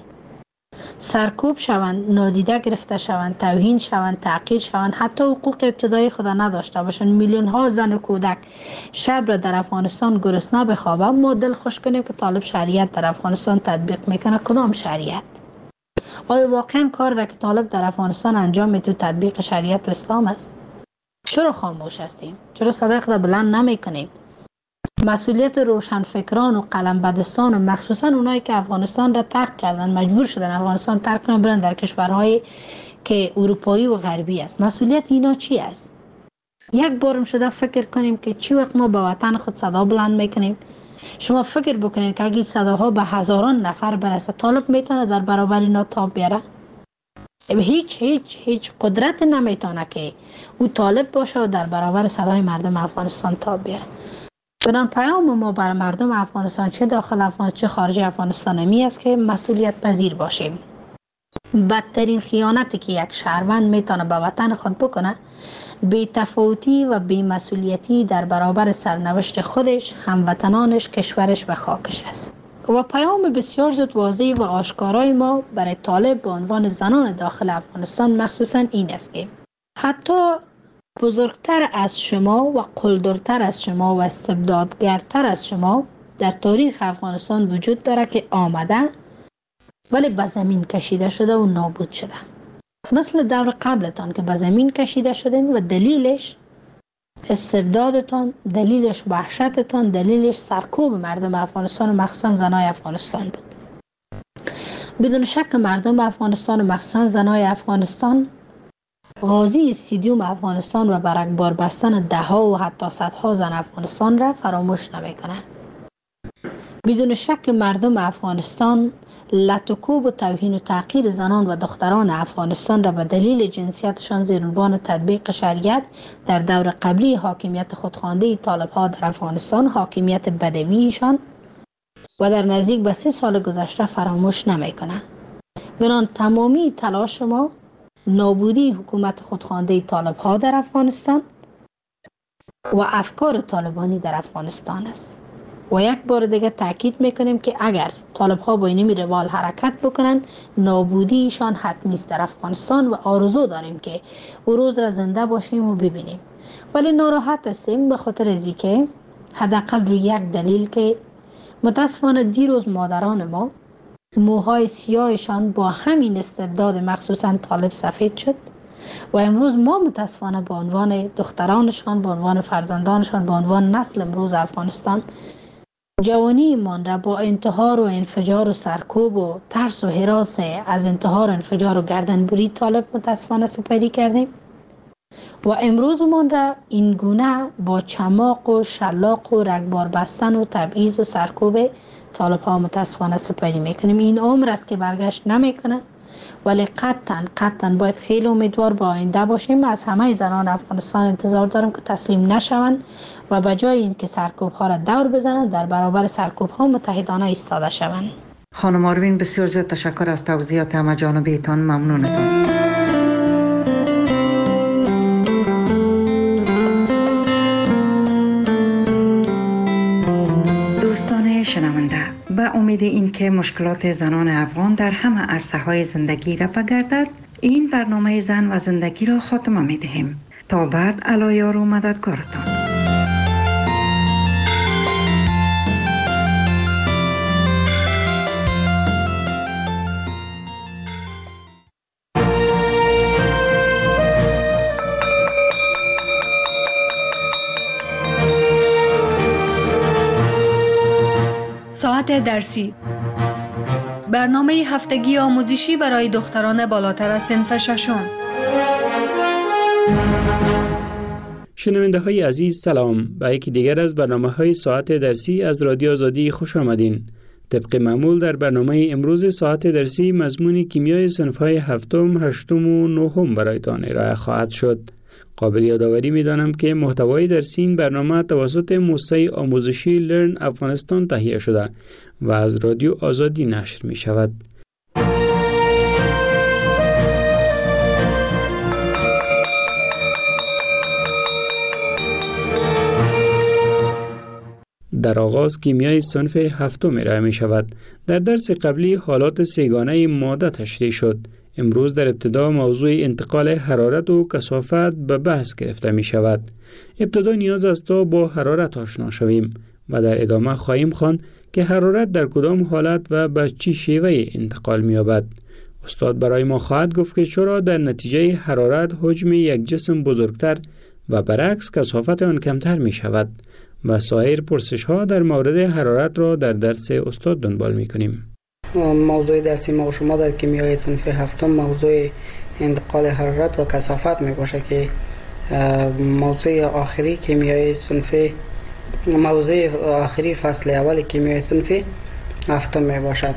سرکوب شوند، نادیده گرفته شوند، توهین شوند، تحقیر شوند، حتی حقوق ابتدایی خود نداشته باشند. میلیون ها زن و کودک شب را در افغانستان گرسنه بخوابه. ما دل خوش کنیم که طالب شریعت در افغانستان تطبیق میکنه. کدام شریعت؟ آیا واقعا کار را که طالب در افغانستان انجام میده تطبیق شریعت و اسلام است؟ چرا خاموش هستیم؟ چرا صدای خود بلند نمیکنیم؟ مسئولیت روشنفکران و قلم بدستان و مخصوصا اونایی که افغانستان را ترک کردن، مجبور شدن افغانستان ترک کنن برن در کشورهای که اروپایی و غربی است، مسئولیت اینا چی است؟ یک بارم شده فکر کنیم که چی وقت ما به وطن خود صدا بلند میکنیم. شما فکر بکنید که اگه صداها به هزاران نفر برسه، طالب میتونه در برابر اینا تاب بیاره؟ هیچ هیچ هیچ قدرت نمیتونه که او طالب باشه و در برابر صدای مردم افغانستان تاب بیاره. بنان پیام ما بر مردم افغانستان، چه داخل افغانستان چه خارج افغانستان، می است که مسئولیت پذیر باشیم. بدترین خیانتی که یک شهروند میتونه به وطن خود بکنه، بی تفاوتی و بی مسئولیتی در برابر سرنوشت خودش، هموطنانش، کشورش و خاکش است. و پیام بسیار زود واضح و آشکارای ما برای طالب به عنوان زنان داخل افغانستان مخصوصا این است که حتی بزرگتر از شما و قلدرتر از شما و استبدادگرتر از شما در تاریخ افغانستان وجود داره که آمده ولی به زمین کشیده شده و نابود شده. مثل دور قبلتان که به زمین کشیده شدین و دلیلش استبدادتان، دلیلش وحشتتان، دلیلش سرکوب مردم افغانستان و مخصوصا زنای افغانستان بود. بدون شک مردم افغانستان و مخصوصا زنای افغانستان غازی استیدیوم افغانستان و برگبار بستن ده ها و حتی صدها زن افغانستان را فراموش نمی کنند. بدون شک مردم افغانستان لطکوب و توهین و تحقیر زنان و دختران افغانستان را به دلیل جنسیتشان زیر عنوان تطبیق شریعت در دور قبلی حاکمیت خودخوانده طالب‌ها در افغانستان، حاکمیت بدویشان و در نزدیک به سه سال گذشته فراموش نمی کنند. بنان تمامی تلاش ما نابودی حکومت خودخوانده طالب‌ها در افغانستان و افکار طالبانی در افغانستان است. و یک بار دیگه تاکید میکنیم که اگر طالب ها با این روال حرکت بکنن نابودی ایشان حتمی است در افغانستان و آرزو داریم که او روز را زنده باشیم و ببینیم. ولی ناراحت هستیم به خاطر از اینکه حداقل روی یک دلیل که متاسفانه دیروز مادران ما موهای سیاهشان با همین استبداد مخصوصا طالب سفید شد و امروز ما متاسفانه به عنوان دخترانشان، به عنوان فرزندانشان، به عنوان نسل امروز افغانستان جوانی ایمان را با انتحار و انفجار و سرکوب و ترس و هراس از انتحار و انفجار و گردنبری طالب متاسفانه سپری کردیم و امروز من را این گونه با چماق و شلاق و رگبار بستن و تبعیض و سرکوب طالب ها متاسفانه سپری میکنیم. این عمر است که برگشت نمیکنه، ولی قطعا قطعا باید خیلی امیدوار با آینده باشیم. از همه زنان افغانستان انتظار دارم که تسلیم نشوند و به جای اینکه سرکوب ها را دور بزنند در برابر سرکوب ها متحدانه ایستاده شوند. خانم آروین بسیار زیاد تشکر از توضیحات همه جانبیتان. ممنونتان. شنونده، به امید اینکه مشکلات زنان افغان در همه عرصه‌های زندگی رفع گردد، این برنامه زن و زندگی را خاتمه می‌دهیم. تا بعد، الایار و مددکارتان. ساعت درسی، برنامه هفتگی آموزشی برای دختران بالاتر از صنف ششم. شنونده های عزیز سلام، به یکی دیگر از برنامه های ساعت درسی از رادیو آزادی خوش آمدین. طبق معمول در برنامه امروز ساعت درسی مضمون کیمیای صنف های هفتم، هشتم و نهم برایتان ارائه خواهد شد. قابل یادآوری می‌دانم که محتوای درسی این برنامه توسط موسسه آموزشی لرن افغانستان تهیه شده و از رادیو آزادی نشر می شود. در آغاز کیمیای صنف هفتم ارائه می شود. در درس قبلی حالات سه‌گانه ماده تشریح شد. امروز در ابتدا موضوع انتقال حرارت و کثافت به بحث گرفته می شود. ابتدا نیاز است تا با حرارت آشنا شویم و در ادامه خواهیم خواند که حرارت در کدام حالت و به چه شیوه انتقال می یابد. استاد برای ما خواهد گفت که چرا در نتیجه حرارت حجم یک جسم بزرگتر و برعکس کثافت آن کمتر می شود و سایر پرسش ها در مورد حرارت را در درس استاد دنبال می کنیم. موضوع درسی ما و شما در کیمیای صنف هفتم موضوع انتقال حرارت و کثافت می باشه که موضوع آخری کیمیای صنف موضوع آخری فصل اول کیمیای صنف هفتم می باشد.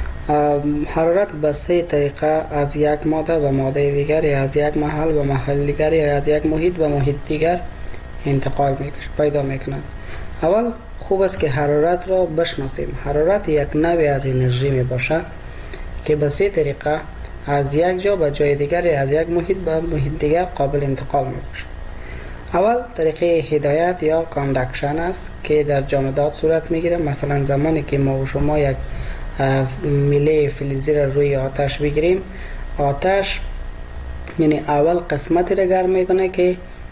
حرارت به سه طریقه از یک ماده به ماده دیگر یا از یک محل به محل دیگر یا از یک محیط به محیط دیگر انتقال می پیدا می کند. اول خوب است که حرارت را بشناسیم. حرارت یک نوع از انرژی می باشد که به سه طریقه از یک جا به جای دیگر یا از یک محیط به محیط دیگر قابل انتقال می باشد. اول طریقه هدایت یا کاندکشن است که در جامدات صورت می گیرد. مثلا زمانی که ما و شما یک میله فلزی را روی آتش بگیریم، آتش یعنی اول قسمتی را گرم می کنه که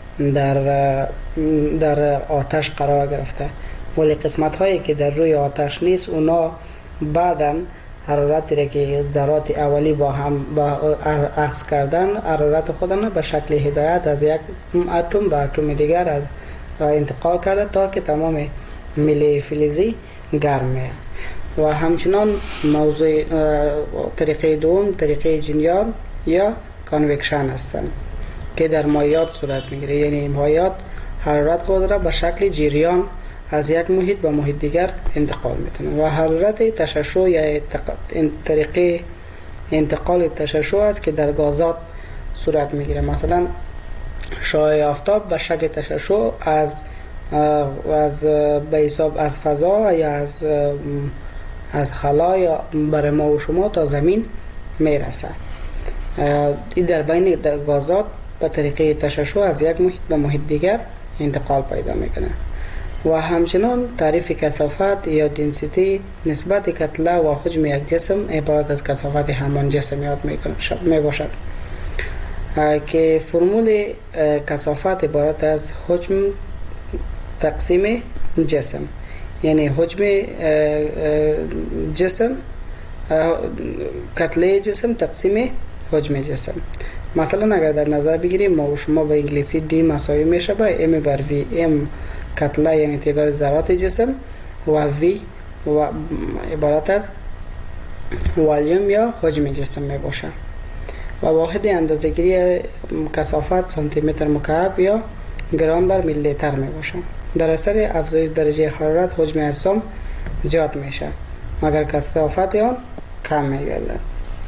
در در آتش قرار گرفته، ولی قسمت هایی که در روی آتش نیست اونا بعداً حرارتی را که ذرات اولی با هم با اخذ کردن حرارت خودنا به شکل هدایت از یک اتم به اتم دیگر از انتقال کرده تا که تمام میله فلزی گرم میشه. و همچنان موضوع طریقه دوم طریقه جریان یا کانوکشن هستند که در مایعات صورت میگیره، یعنی مایعات حرارت خود را به شکل جریان از یک محیط به محیط دیگر انتقال میتونه و حرارت تشعشع یا طریقه انتقال تشعشع است که در گازات صورت میگیره. مثلا شعاع آفتاب به شکل تشعشع از از به حساب از فضا یا از از خلا یا برای ما و شما تا زمین میرسه. این در بین در گازات به طریقه تشعشع از یک محیط به محیط دیگر انتقال پیدا میکنه. و همچنان تعریف کثافت یا دنسیتی نسبت کتله و حجم یک جسم عبارت از کثافت همان جسم یاد می باشد که فرمول کثافت عبارت از حجم تقسیم جسم، یعنی حجم جسم کتله جسم تقسیم حجم جسم. مثلا اگر در نظر بگیریم ما و شما به انگلیسی دی مساوی میشه به ام بر وی. ام کتله یعنی تعداد ذرات جسم و وی و عبارت از والیوم یا حجم جسم می باشه و واحد اندازه‌گیری کثافت سانتی متر مکعب یا گرم بر میلی لیتر می باشه. در اثر افزایش درجه حرارت حجم اجسام زیاد میشه مگر کثافت آن کم میگرده.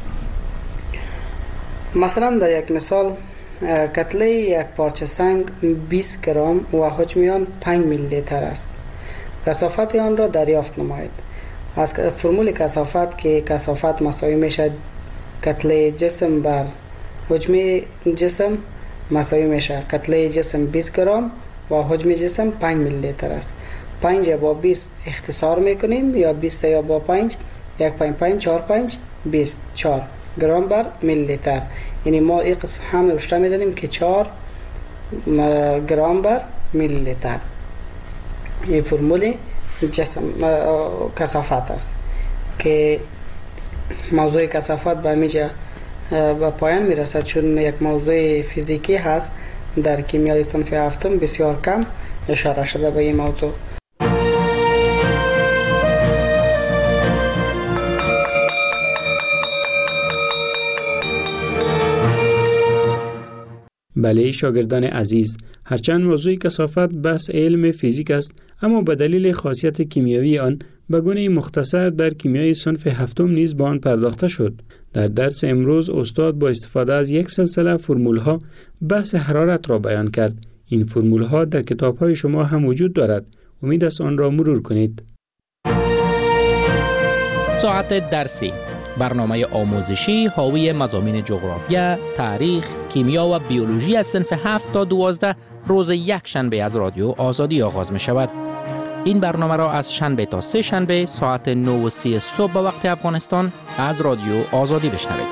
مثلا در یک مثال کتله یک پارچه سنگ بیست گرم و حجم آن پنج میلی لیتر است. کثافت آن را دریافت نمایید. از فرمول کثافت که کثافت مساوی میشه کتله جسم بر حجم جسم مساوی میشه کتله جسم بیست گرم و حجم جسم پنج میلی لیتر است. پنج با بیست اختصار میکنیم یا بیست یا با پنج یک پنج پنج چهار پنج بیست چهار گرم بر میلی لیتر، یعنی ما این قسم هم نوشته میدونیم که چهار گرم بر میلی لیتر. این فرمول جسم کثافت است که موضوع کثافت به میجا به پایان میرسد چون یک موضوع فیزیکی هست. در کیمیای صنف هفتم بسیار کم اشاره شده به این موضوع. بله شاگردان عزیز، هرچند موضوع کثافت بحث علم فیزیک است، اما به دلیل خاصیت کیمیایی آن به گونه مختصر در کیمیای صنف هفتم نیز به آن پرداخته شد. در درس امروز استاد با استفاده از یک سلسله فرمول‌ها بحث حرارت را بیان کرد. این فرمول‌ها در کتاب‌های شما هم وجود دارد. امید است آن را مرور کنید. ساعت درسی، برنامه آموزشی حاوی مضامین جغرافیا، تاریخ، کیمیا و بیولوژی از صنف هفت تا دوازده روز یک شنبه از رادیو آزادی آغاز می شود. این برنامه را از شنبه تا سه شنبه ساعت نه و سی صبح به وقت افغانستان از رادیو آزادی بشنوید.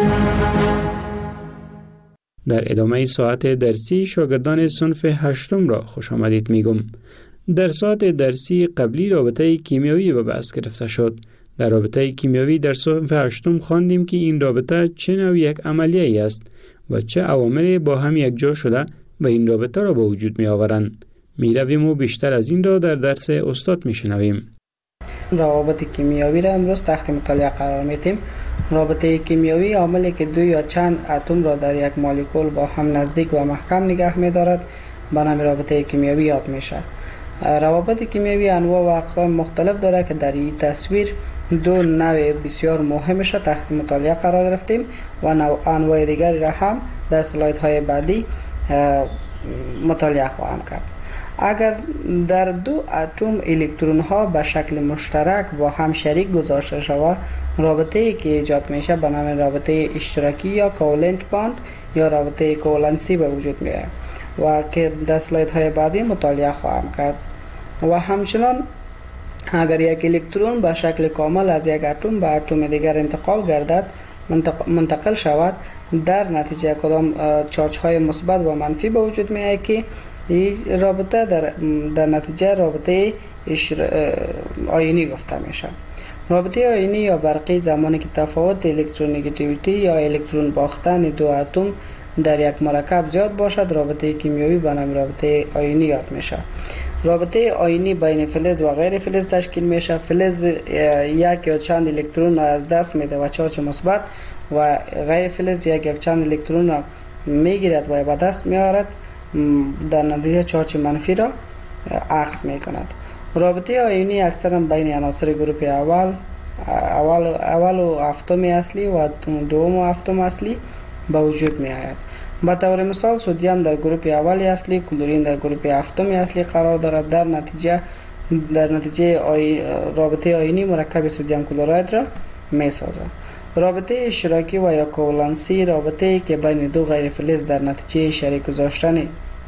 در ادامه ساعت درسی شاگردان صنف هشتم را خوش آمدید میگم. در ساعت درسی قبلی رابطه کیمیایی به بحث گرفته شد. در رابطه کیمیایی در صنف هشتم خواندیم که این رابطه چه نوع یک عملیه است و چه عواملی با هم یک جا شده و این رابطه را به وجود می آورند. می رویم و بیشتر از این را در درس استاد می شنویم. روابط کیمیایی را امروز تحت مطالعه قرار میدیم. رابطه کیمیایی عاملی که دو یا چند اتم را در یک مولکول با هم نزدیک و محکم نگه می دارد به نام رابطه کیمیایی یاد میشه. روابط کیمیایی انواع و اقسام مختلف دارد که در این تصویر دو نوع بسیار مهمش را تحت مطالعه قرار گرفتیم و نوع انواع دیگری را هم در سلاید های بعدی مطالعه خواهم کرد. اگر در دو اتم الکترون ها به شکل مشترک با هم شریک گذاشته شود، رابطه ای که ایجاد میشه به نام رابطه اشتراکی یا کوولنت باند یا رابطه کوولنسی به وجود میاد و که در سلاید های بعدی مطالعه خواهم کرد. و همچنان اگر یک الکترون به شکل کامل از یک اتم به اتم دیگر انتقال گردد منتقل شود، در نتیجه کدام چارج های مثبت و منفی به وجود میاد که این رابطه در, در نتیجه رابطه آیونی گفته میشه. رابطه آیونی یا برقی زمانی که تفاوت الکترونگیتیویتی یا الکترون باختن دو اتم در یک مرکب زیاد باشد، رابطه کیمیایی به نام رابطه آیونی یاد میشه. رابطه آیونی بین فلز و غیر فلز تشکیل میشه. فلز یک یا چند الکترون را از دست میده و چارج مثبت و غیر فلز یک یا چند الکترون را میگیرد و به دست میارد، در نتیجه چارج منفی را عکس میکند. رابطه آیونی اکثرا بین عناصر گروپ اول اول اول و هفتم اصلی و دوم و هفتم اصلی به وجود می آید. به طور مثال سدیم در گروپ اول اصلی، کلورین در گروپ هفتم اصلی قرار دارد. در نتیجه در نتیجه آی... رابطه آیونی مرکب سدیم کلراید را می سازد. رابطه اشتراکی و یا کوولنسی رابطه ای که بین دو غیر فلز در نتیجه شریک گذاشتن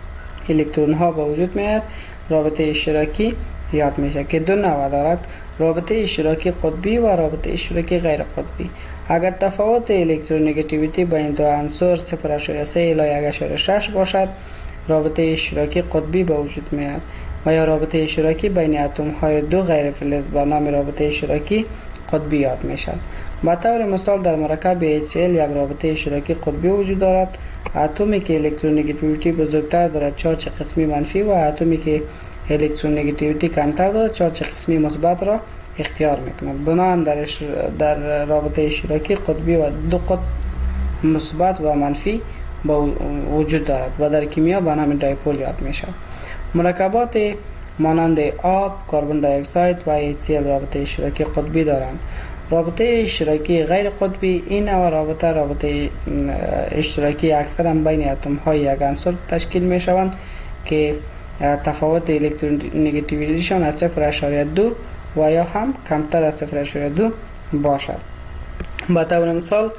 الکترون ها به وجود میاد رابطه اشتراکی یاد میشه که دو نوع دارد، رابطه اشتراکی قطبی و رابطه اشتراکی غیر قطبی. اگر تفاوت الکترونگتیویتی بین دو عنصر صفر ممیز سه الی یک ممیز شش باشد رابطه اشتراکی قطبی به وجود میاد و یا رابطه اشتراکی بین اتم های دو غیر فلز با نام رابطه اشتراکی قطبی یاد میشد. به طور مثال در مرکب اچ سی ال یک رابطه اشتراکی قطبی وجود دارد. اتمی که الکترونگتیویتی بزرگتر دارد چارج قسمی منفی و اتمی که الکترونگتیویتی کمتر دارد چارج قسمی مثبت را اختیار میکنند. بنابراین در در رابطه اشتراکی قطبی و دو قطب مثبت و منفی با وجود دارد و در کیمیا به نام دایپول یاد میشود. مرکبات مانند آب، کربن دی اکساید و اچ سی ال رابطه اشتراکی قطبی دارند. رابطه اشتراکی غیر قطبی این نوع رابطه رابطه اشتراکی اکثرا بین اتم های یک عنصر تشکیل می شوند که تفاوت الکترونگتیویتیشان از صفر ممیز دو و یا هم کمتر از صفر ممیز دو باشد. به طور مثال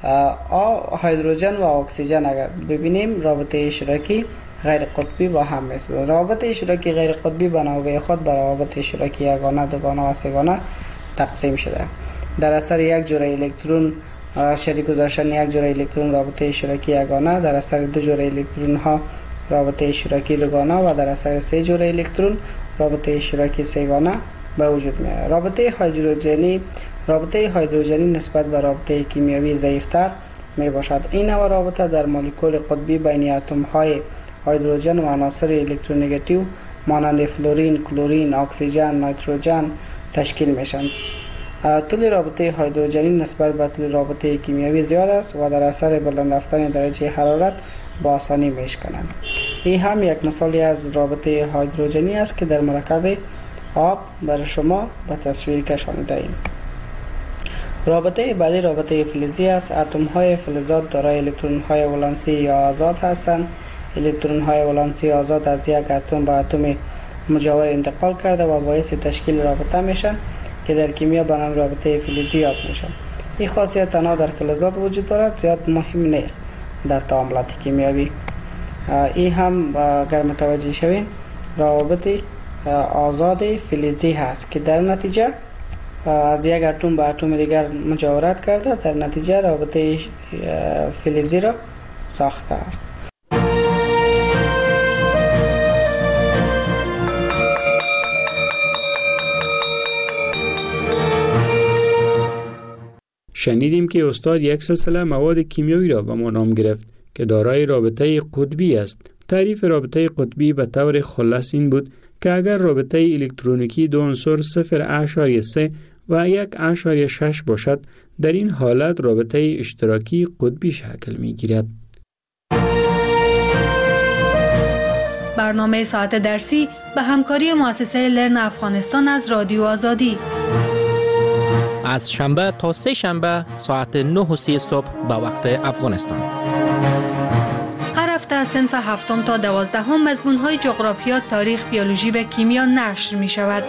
هیدروژن و اکسیژن اگر ببینیم رابطه اشتراکی غیر قطبی با هم است. رابطه اشتراکی غیر قطبی به نوبه خود بر روابط اشتراکی یگانه، دوگانه و سه‌گانه تقسیم شده. در اثر یک جوره الکترون شریک گذاشتن یک جوره الکترون رابطه اشتراکی یگانه، در اثر دو جوره الکترون ها رابطه اشتراکی دوگانه و در اثر سه جوره الکترون رابطه اشتراکی سه‌گانه به وجود میاد. رابطه هیدروژنی رابطه هیدروژنی نسبت به رابطه کیمیایی ضعیفتر می باشد. این نوع رابطه در مولکول قطبی بین اتم های هیدروژن و عناصر الکترونگتیو مانند فلورین، کلورین، اکسیژن، نیتروژن تشکیل میشن. طول رابطه هیدروژنی نسبت به طول رابطه کیمیایی زیاد است و در اثر بلند رفتن درجه حرارت با آسانی میشکنند. این هم یک مثالی از رابطه هیدروژنی است که در مرکب آب برای شما به تصویر کشانده ایم. رابطه بعدی رابطه فلزی است. اتم های فلزات دارای الکترون های ولانسی یا آزاد هستند. الکترون های ولانسی آزاد از یک اتم به اتم مجاور انتقال کرده و باعث تشکیل رابطه میشن که در کیمیا به نام رابطه فلزی یاد میشن. این خاصیت تنها در فلزات وجود دارد، زیاد مهم نیست در تعاملات کیمیایی. این هم اگر متوجه شوین روابط آزاد فلزی هست که در نتیجه از یک اتم به اتم دیگر مجاورت کرده، در نتیجه رابطه فلزی را ساخته است. شنیدیم که استاد یک سلسله مواد کیمیایی را به ما نام گرفت که دارای رابطه قطبی است. تعریف رابطه قطبی به طور خلاص این بود که اگر رابطه الکترونیکی دو عنصر صفر ممیز سه و یک ممیز شش باشد، در این حالت رابطه اشتراکی قطبی شکل می گیرد. برنامه ساعت درسی به همکاری مؤسسه لرن افغانستان از رادیو آزادی از شنبه تا سه شنبه ساعت نه و سی صبح به وقت افغانستان. هر هفته از صنف هفتم تا دوازدهم مضمون‌های جغرافیا، تاریخ، بیولوژی و کیمیا نشر می شود.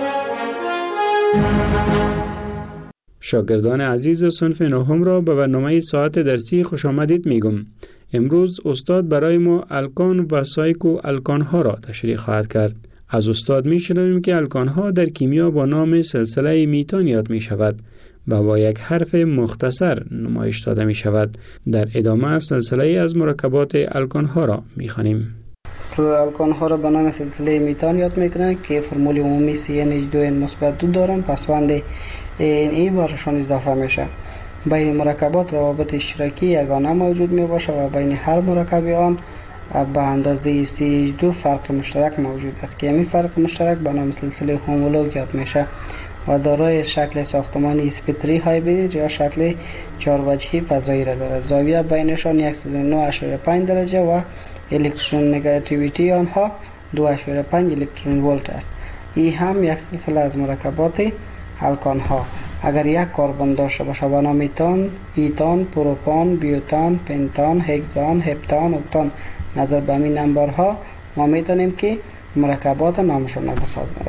شاگردان عزیز صنف نهم را به برنامه ساعت درسی خوش آمدید میگم. امروز استاد برای ما الکان و سایکو الکان ها را تشریح خواهد کرد. از استاد می شنویم که الکان ها در کیمیا با نام سلسله میتان یاد می شود و با یک حرف مختصر نمایش داده می شود. در ادامه سلسله از مرکبات الکان ها را می خوانیم. الکان ها را به نام سلسله میتان یاد می کنند که فرمول عمومی سی ان اچ دو ان مثبت دو دارند، پسوند این ای برشان اضافه میشه. بین مرکبات روابط اشتراکی یگانه موجود می باشه و بین هر مرکب آن به اندازه سی اچ دو فرق مشترک موجود است که همین فرق مشترک به نام سلسله هومولوگ یاد میشه و دارای شکل ساختمانی اسپیتری هایبرید یا شکل چهار وجهی فضایی را دارد. زاویه بینشان صد و نه و پنج درجه و الکترون نگاتیویتی آنها دو و پنج الکترون ولت است. این هم یک سلسله از مرکبات الکان ها. اگر یک کربن داشته باشه به نام ایتان، ایتان، پروپان، بیوتان، پنتان، هگزان، هپتان، اکتان، نظر به این نمبرها ما میتونیم که مرکبات نامشون را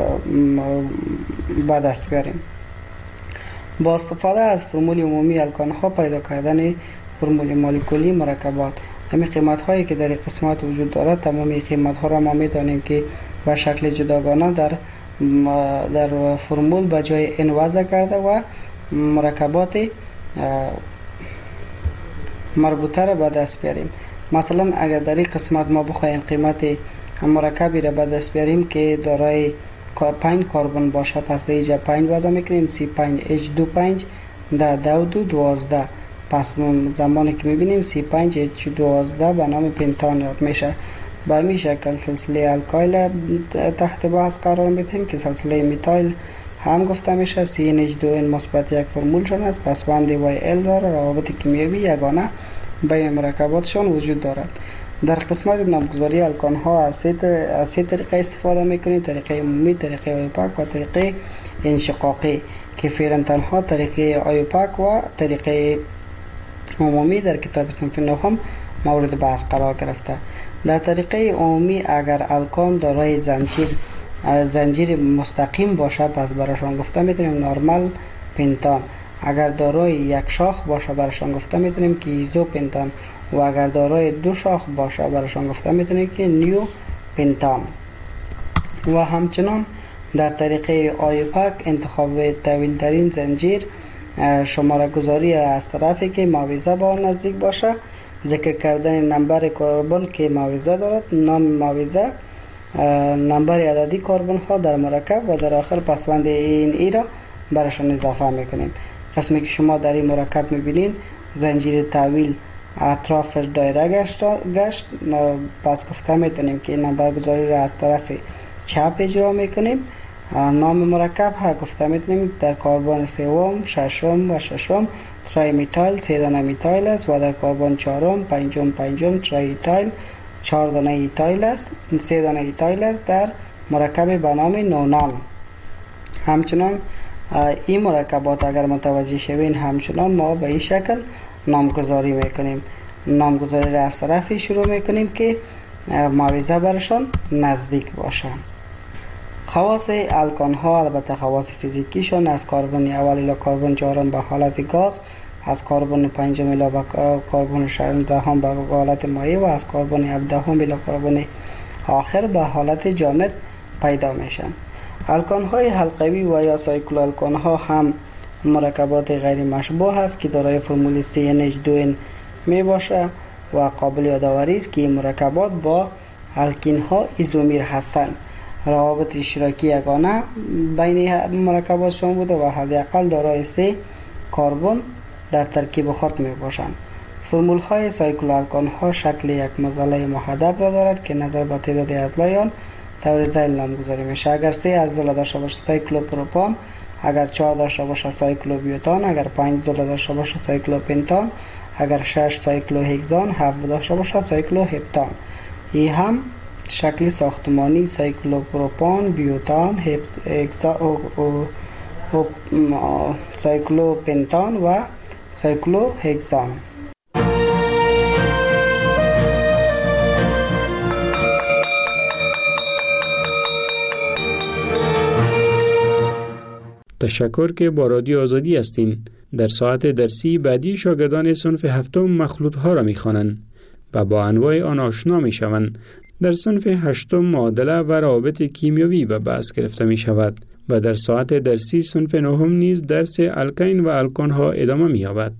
به دست بیاریم. با استفاده از فرمول عمومی الکان ها پیدا کردن فرمول مولکولی مرکبات. همین قیمت هایی که در این قسمت وجود دارد تمامی قیمت ها را ما میتونیم که به شکل جداگانه در در فرمول به جای این وضع کرده و مرکبات مربوطه را به دست بیاریم. مثلا اگر در این قسمت ما بخوایم قیمت مرکبی را به دست بیاریم که دارای پنج کربن باشه، پس در اینجا پنج وضع میکنیم سی پنج اچ دو پنج ده دو دو دوازده. پس زمانی که میبینیم سی پنج اچ دوازده به نام پنتان یاد میشه. به همین شکل سلسله الکایل تحت بحث قرار میدیم که سلسله میتایل هم گفته میشه سی ان اچ دو ان مثبت یک فرمولشون است، پس بند وای ال داره، روابط کیمیایی یگانه بین مرکباتشون وجود دارد. در قسمت نامگذاری الکان ها از سه طریقه استفاده میکنیم: طریقه عمومی، طریقه آیوپاک و طریقه انشقاقی، که فعلا تنها طریقه آیوپاک و طریقه عمومی در کتاب صنف نهم مورد بحث قرار گرفته. در طریقه عمومی اگر الکان دارای زنجیر زنجیر مستقیم باشه پس براشون گفته میتونیم نورمال پنتان. اگر دارای یک شاخ باشه براشون گفته میتونیم که ایزو پنتان و اگر دارای دو شاخ باشه براشون گفته میتونیم که نیو پنتان. و همچنان در طریقه آیوپاک انتخاب طویل ترین زنجیر، شماره گذاری را از طرفی که معاوضه با نزدیک باشه، ذکر کردن نمبر کربن که معاوضه دارد، نام معاوضه، نمبر عددی کربن ها در مرکب و در آخر پسوند این ای را برشان اضافه میکنیم. قسمی که شما در این مرکب میبینین زنجیر طویل اطراف دایره گشت, گشت پس گفته میتونیم که این نمبر گذاری را از طرف چپ اجرا میکنیم. نام مرکب ها گفته میتونیم در کربن سوم، ششم و ششم ترای میتایل سه دانه میتایل است و در کربن چهارم، پنجم پنجم ترای ایتایل چهار دانه ایتایل است، سه دانه ایتایل است در مرکب به نام نونان. همچنان این مرکبات اگر متوجه شوین همچنان ما به این شکل نامگذاری میکنیم. نامگذاری را از طرفی شروع میکنیم که معاوضه برشان نزدیک باشه. خواص الکان ها البته خواص فیزیکیشون از کربن اول الی کربن چهارم به حالت گاز، از کربن پنجم الی به کربن شانزدهم به حالت مایع و از کربن هفدهم الی کربن آخر به حالت جامد پیدا میشن. الکان های حلقوی و یا سایکل الکان ها هم مرکبات غیر مشبوه است که دارای فرمول سی ان اچ دو ان می باشه و قابل یادآوری است که این مرکبات با الکین ها ایزومیر هستند. روابط اشتراکی یگانه بین مرکباتشون بوده و حداقل دارای سه کربن در ترکیب خود می باشند. فرمول های سایکل الکان ها شکل یک معضله محدب را دارد که نظر به تعداد اضلاعیان طور ذیل نامگذاری میشه. اگر سه اضلاع داشته باشه سایکلوپروپان، اگر چهار داشته باشه سایکلوبیوتان، اگر پنج اضلاع داشته باشه سایکلوپنتان، اگر شش سایکلوهگزان، هفت داشته باشه سایکلوهپتان. این هم شکل ساختمانی سایکلوپروپان، بیوتان، هکسا سایکلوپنتان و سایکلوهگزان. تشکر که با رادیو آزادی هستین. در ساعت درسی بعدی شاگردان صنف هفتم مخلوط ها را می خوانند و با انواع آن آشنا می شوند. در صنف هشتم معادله و روابط کیمیایی به بحث گرفته می شود و در ساعت درسی صنف نهم نیز درس الکین و الکان ها ادامه می یابد.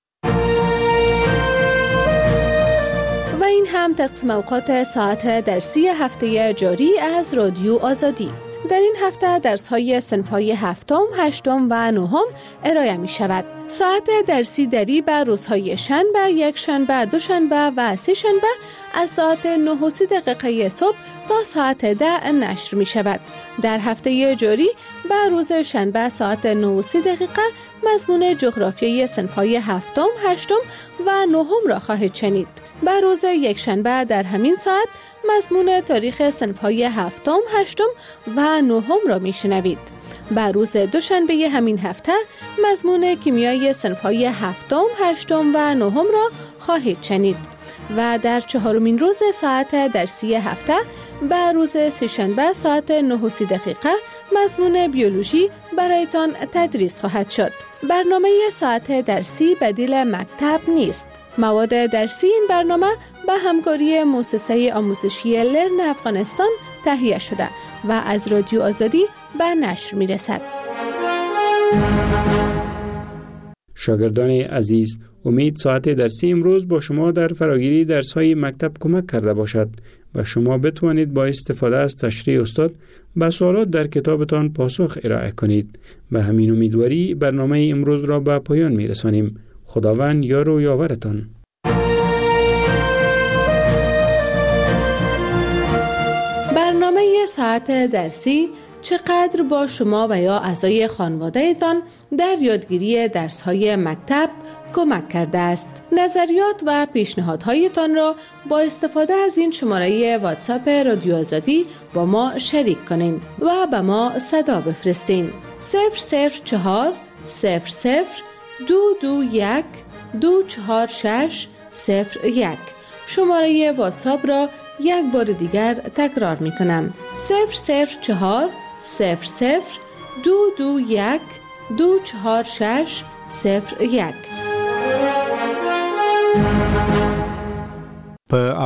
و این هم تقسیم اوقات ساعت درسی هفته جاری از رادیو آزادی. در این هفته درس‌های صنف‌های هفتم، هشتم و نهم ارائه می شود. ساعت درسی دری به روزهای شنبه، یک شنبه، دو شنبه و سه شنبه از ساعت نه و سی دقیقه صبح تا ساعت ده نشر می شود. در هفته جاری به روز شنبه ساعت نه و سی دقیقه مضمون جغرافیای صنف‌های هفتم، هشتم و نهم را خواهید شنید. به روز یک شنبه در همین ساعت مضمون تاریخ صنف‌های هفتم، هشتم و نهم را میشنوید. به روز دوشنبه همین هفته مضمون کیمیای صنف‌های هفتم، هشتم و نهم را خواهید شنید. و در چهارمین روز ساعت درسی هفته به روز سه‌شنبه ساعت نه و سی دقیقه مضمون بیولوژی برایتان تدریس خواهد شد. برنامه ساعت درسی بدیل مکتب نیست. مواد درسی این برنامه به همکاری مؤسسه آموزشی لرن افغانستان تهیه شده و از رادیو آزادی به نشر می رسد. شاگردان عزیز، امید ساعت درسی امروز با شما در فراگیری درس‌های مکتب کمک کرده باشد و شما بتوانید با استفاده از تشریح استاد به سوالات در کتابتان پاسخ ارائه کنید. به همین امیدواری برنامه امروز را به پایان می رسانیم. خداوند یار و یاورتان. برنامه ساعت درسی چقدر با شما و یا اعضای خانواده‌تان در یادگیری درس‌های مکتب کمک کرده است. نظریات و پیشنهادهایتان را با استفاده از این شماره واتساپ رادیو آزادی با ما شریک کنین و به ما صدا بفرستین. صفر صفر چهار صفر صفر دو دو یک دو چهار شش صفر یک. شماره واتساپ را یک بار دیگر تکرار می کنم. صفر صفر چهار صفر صفر دو دو یک دو چهار شش صفر یک.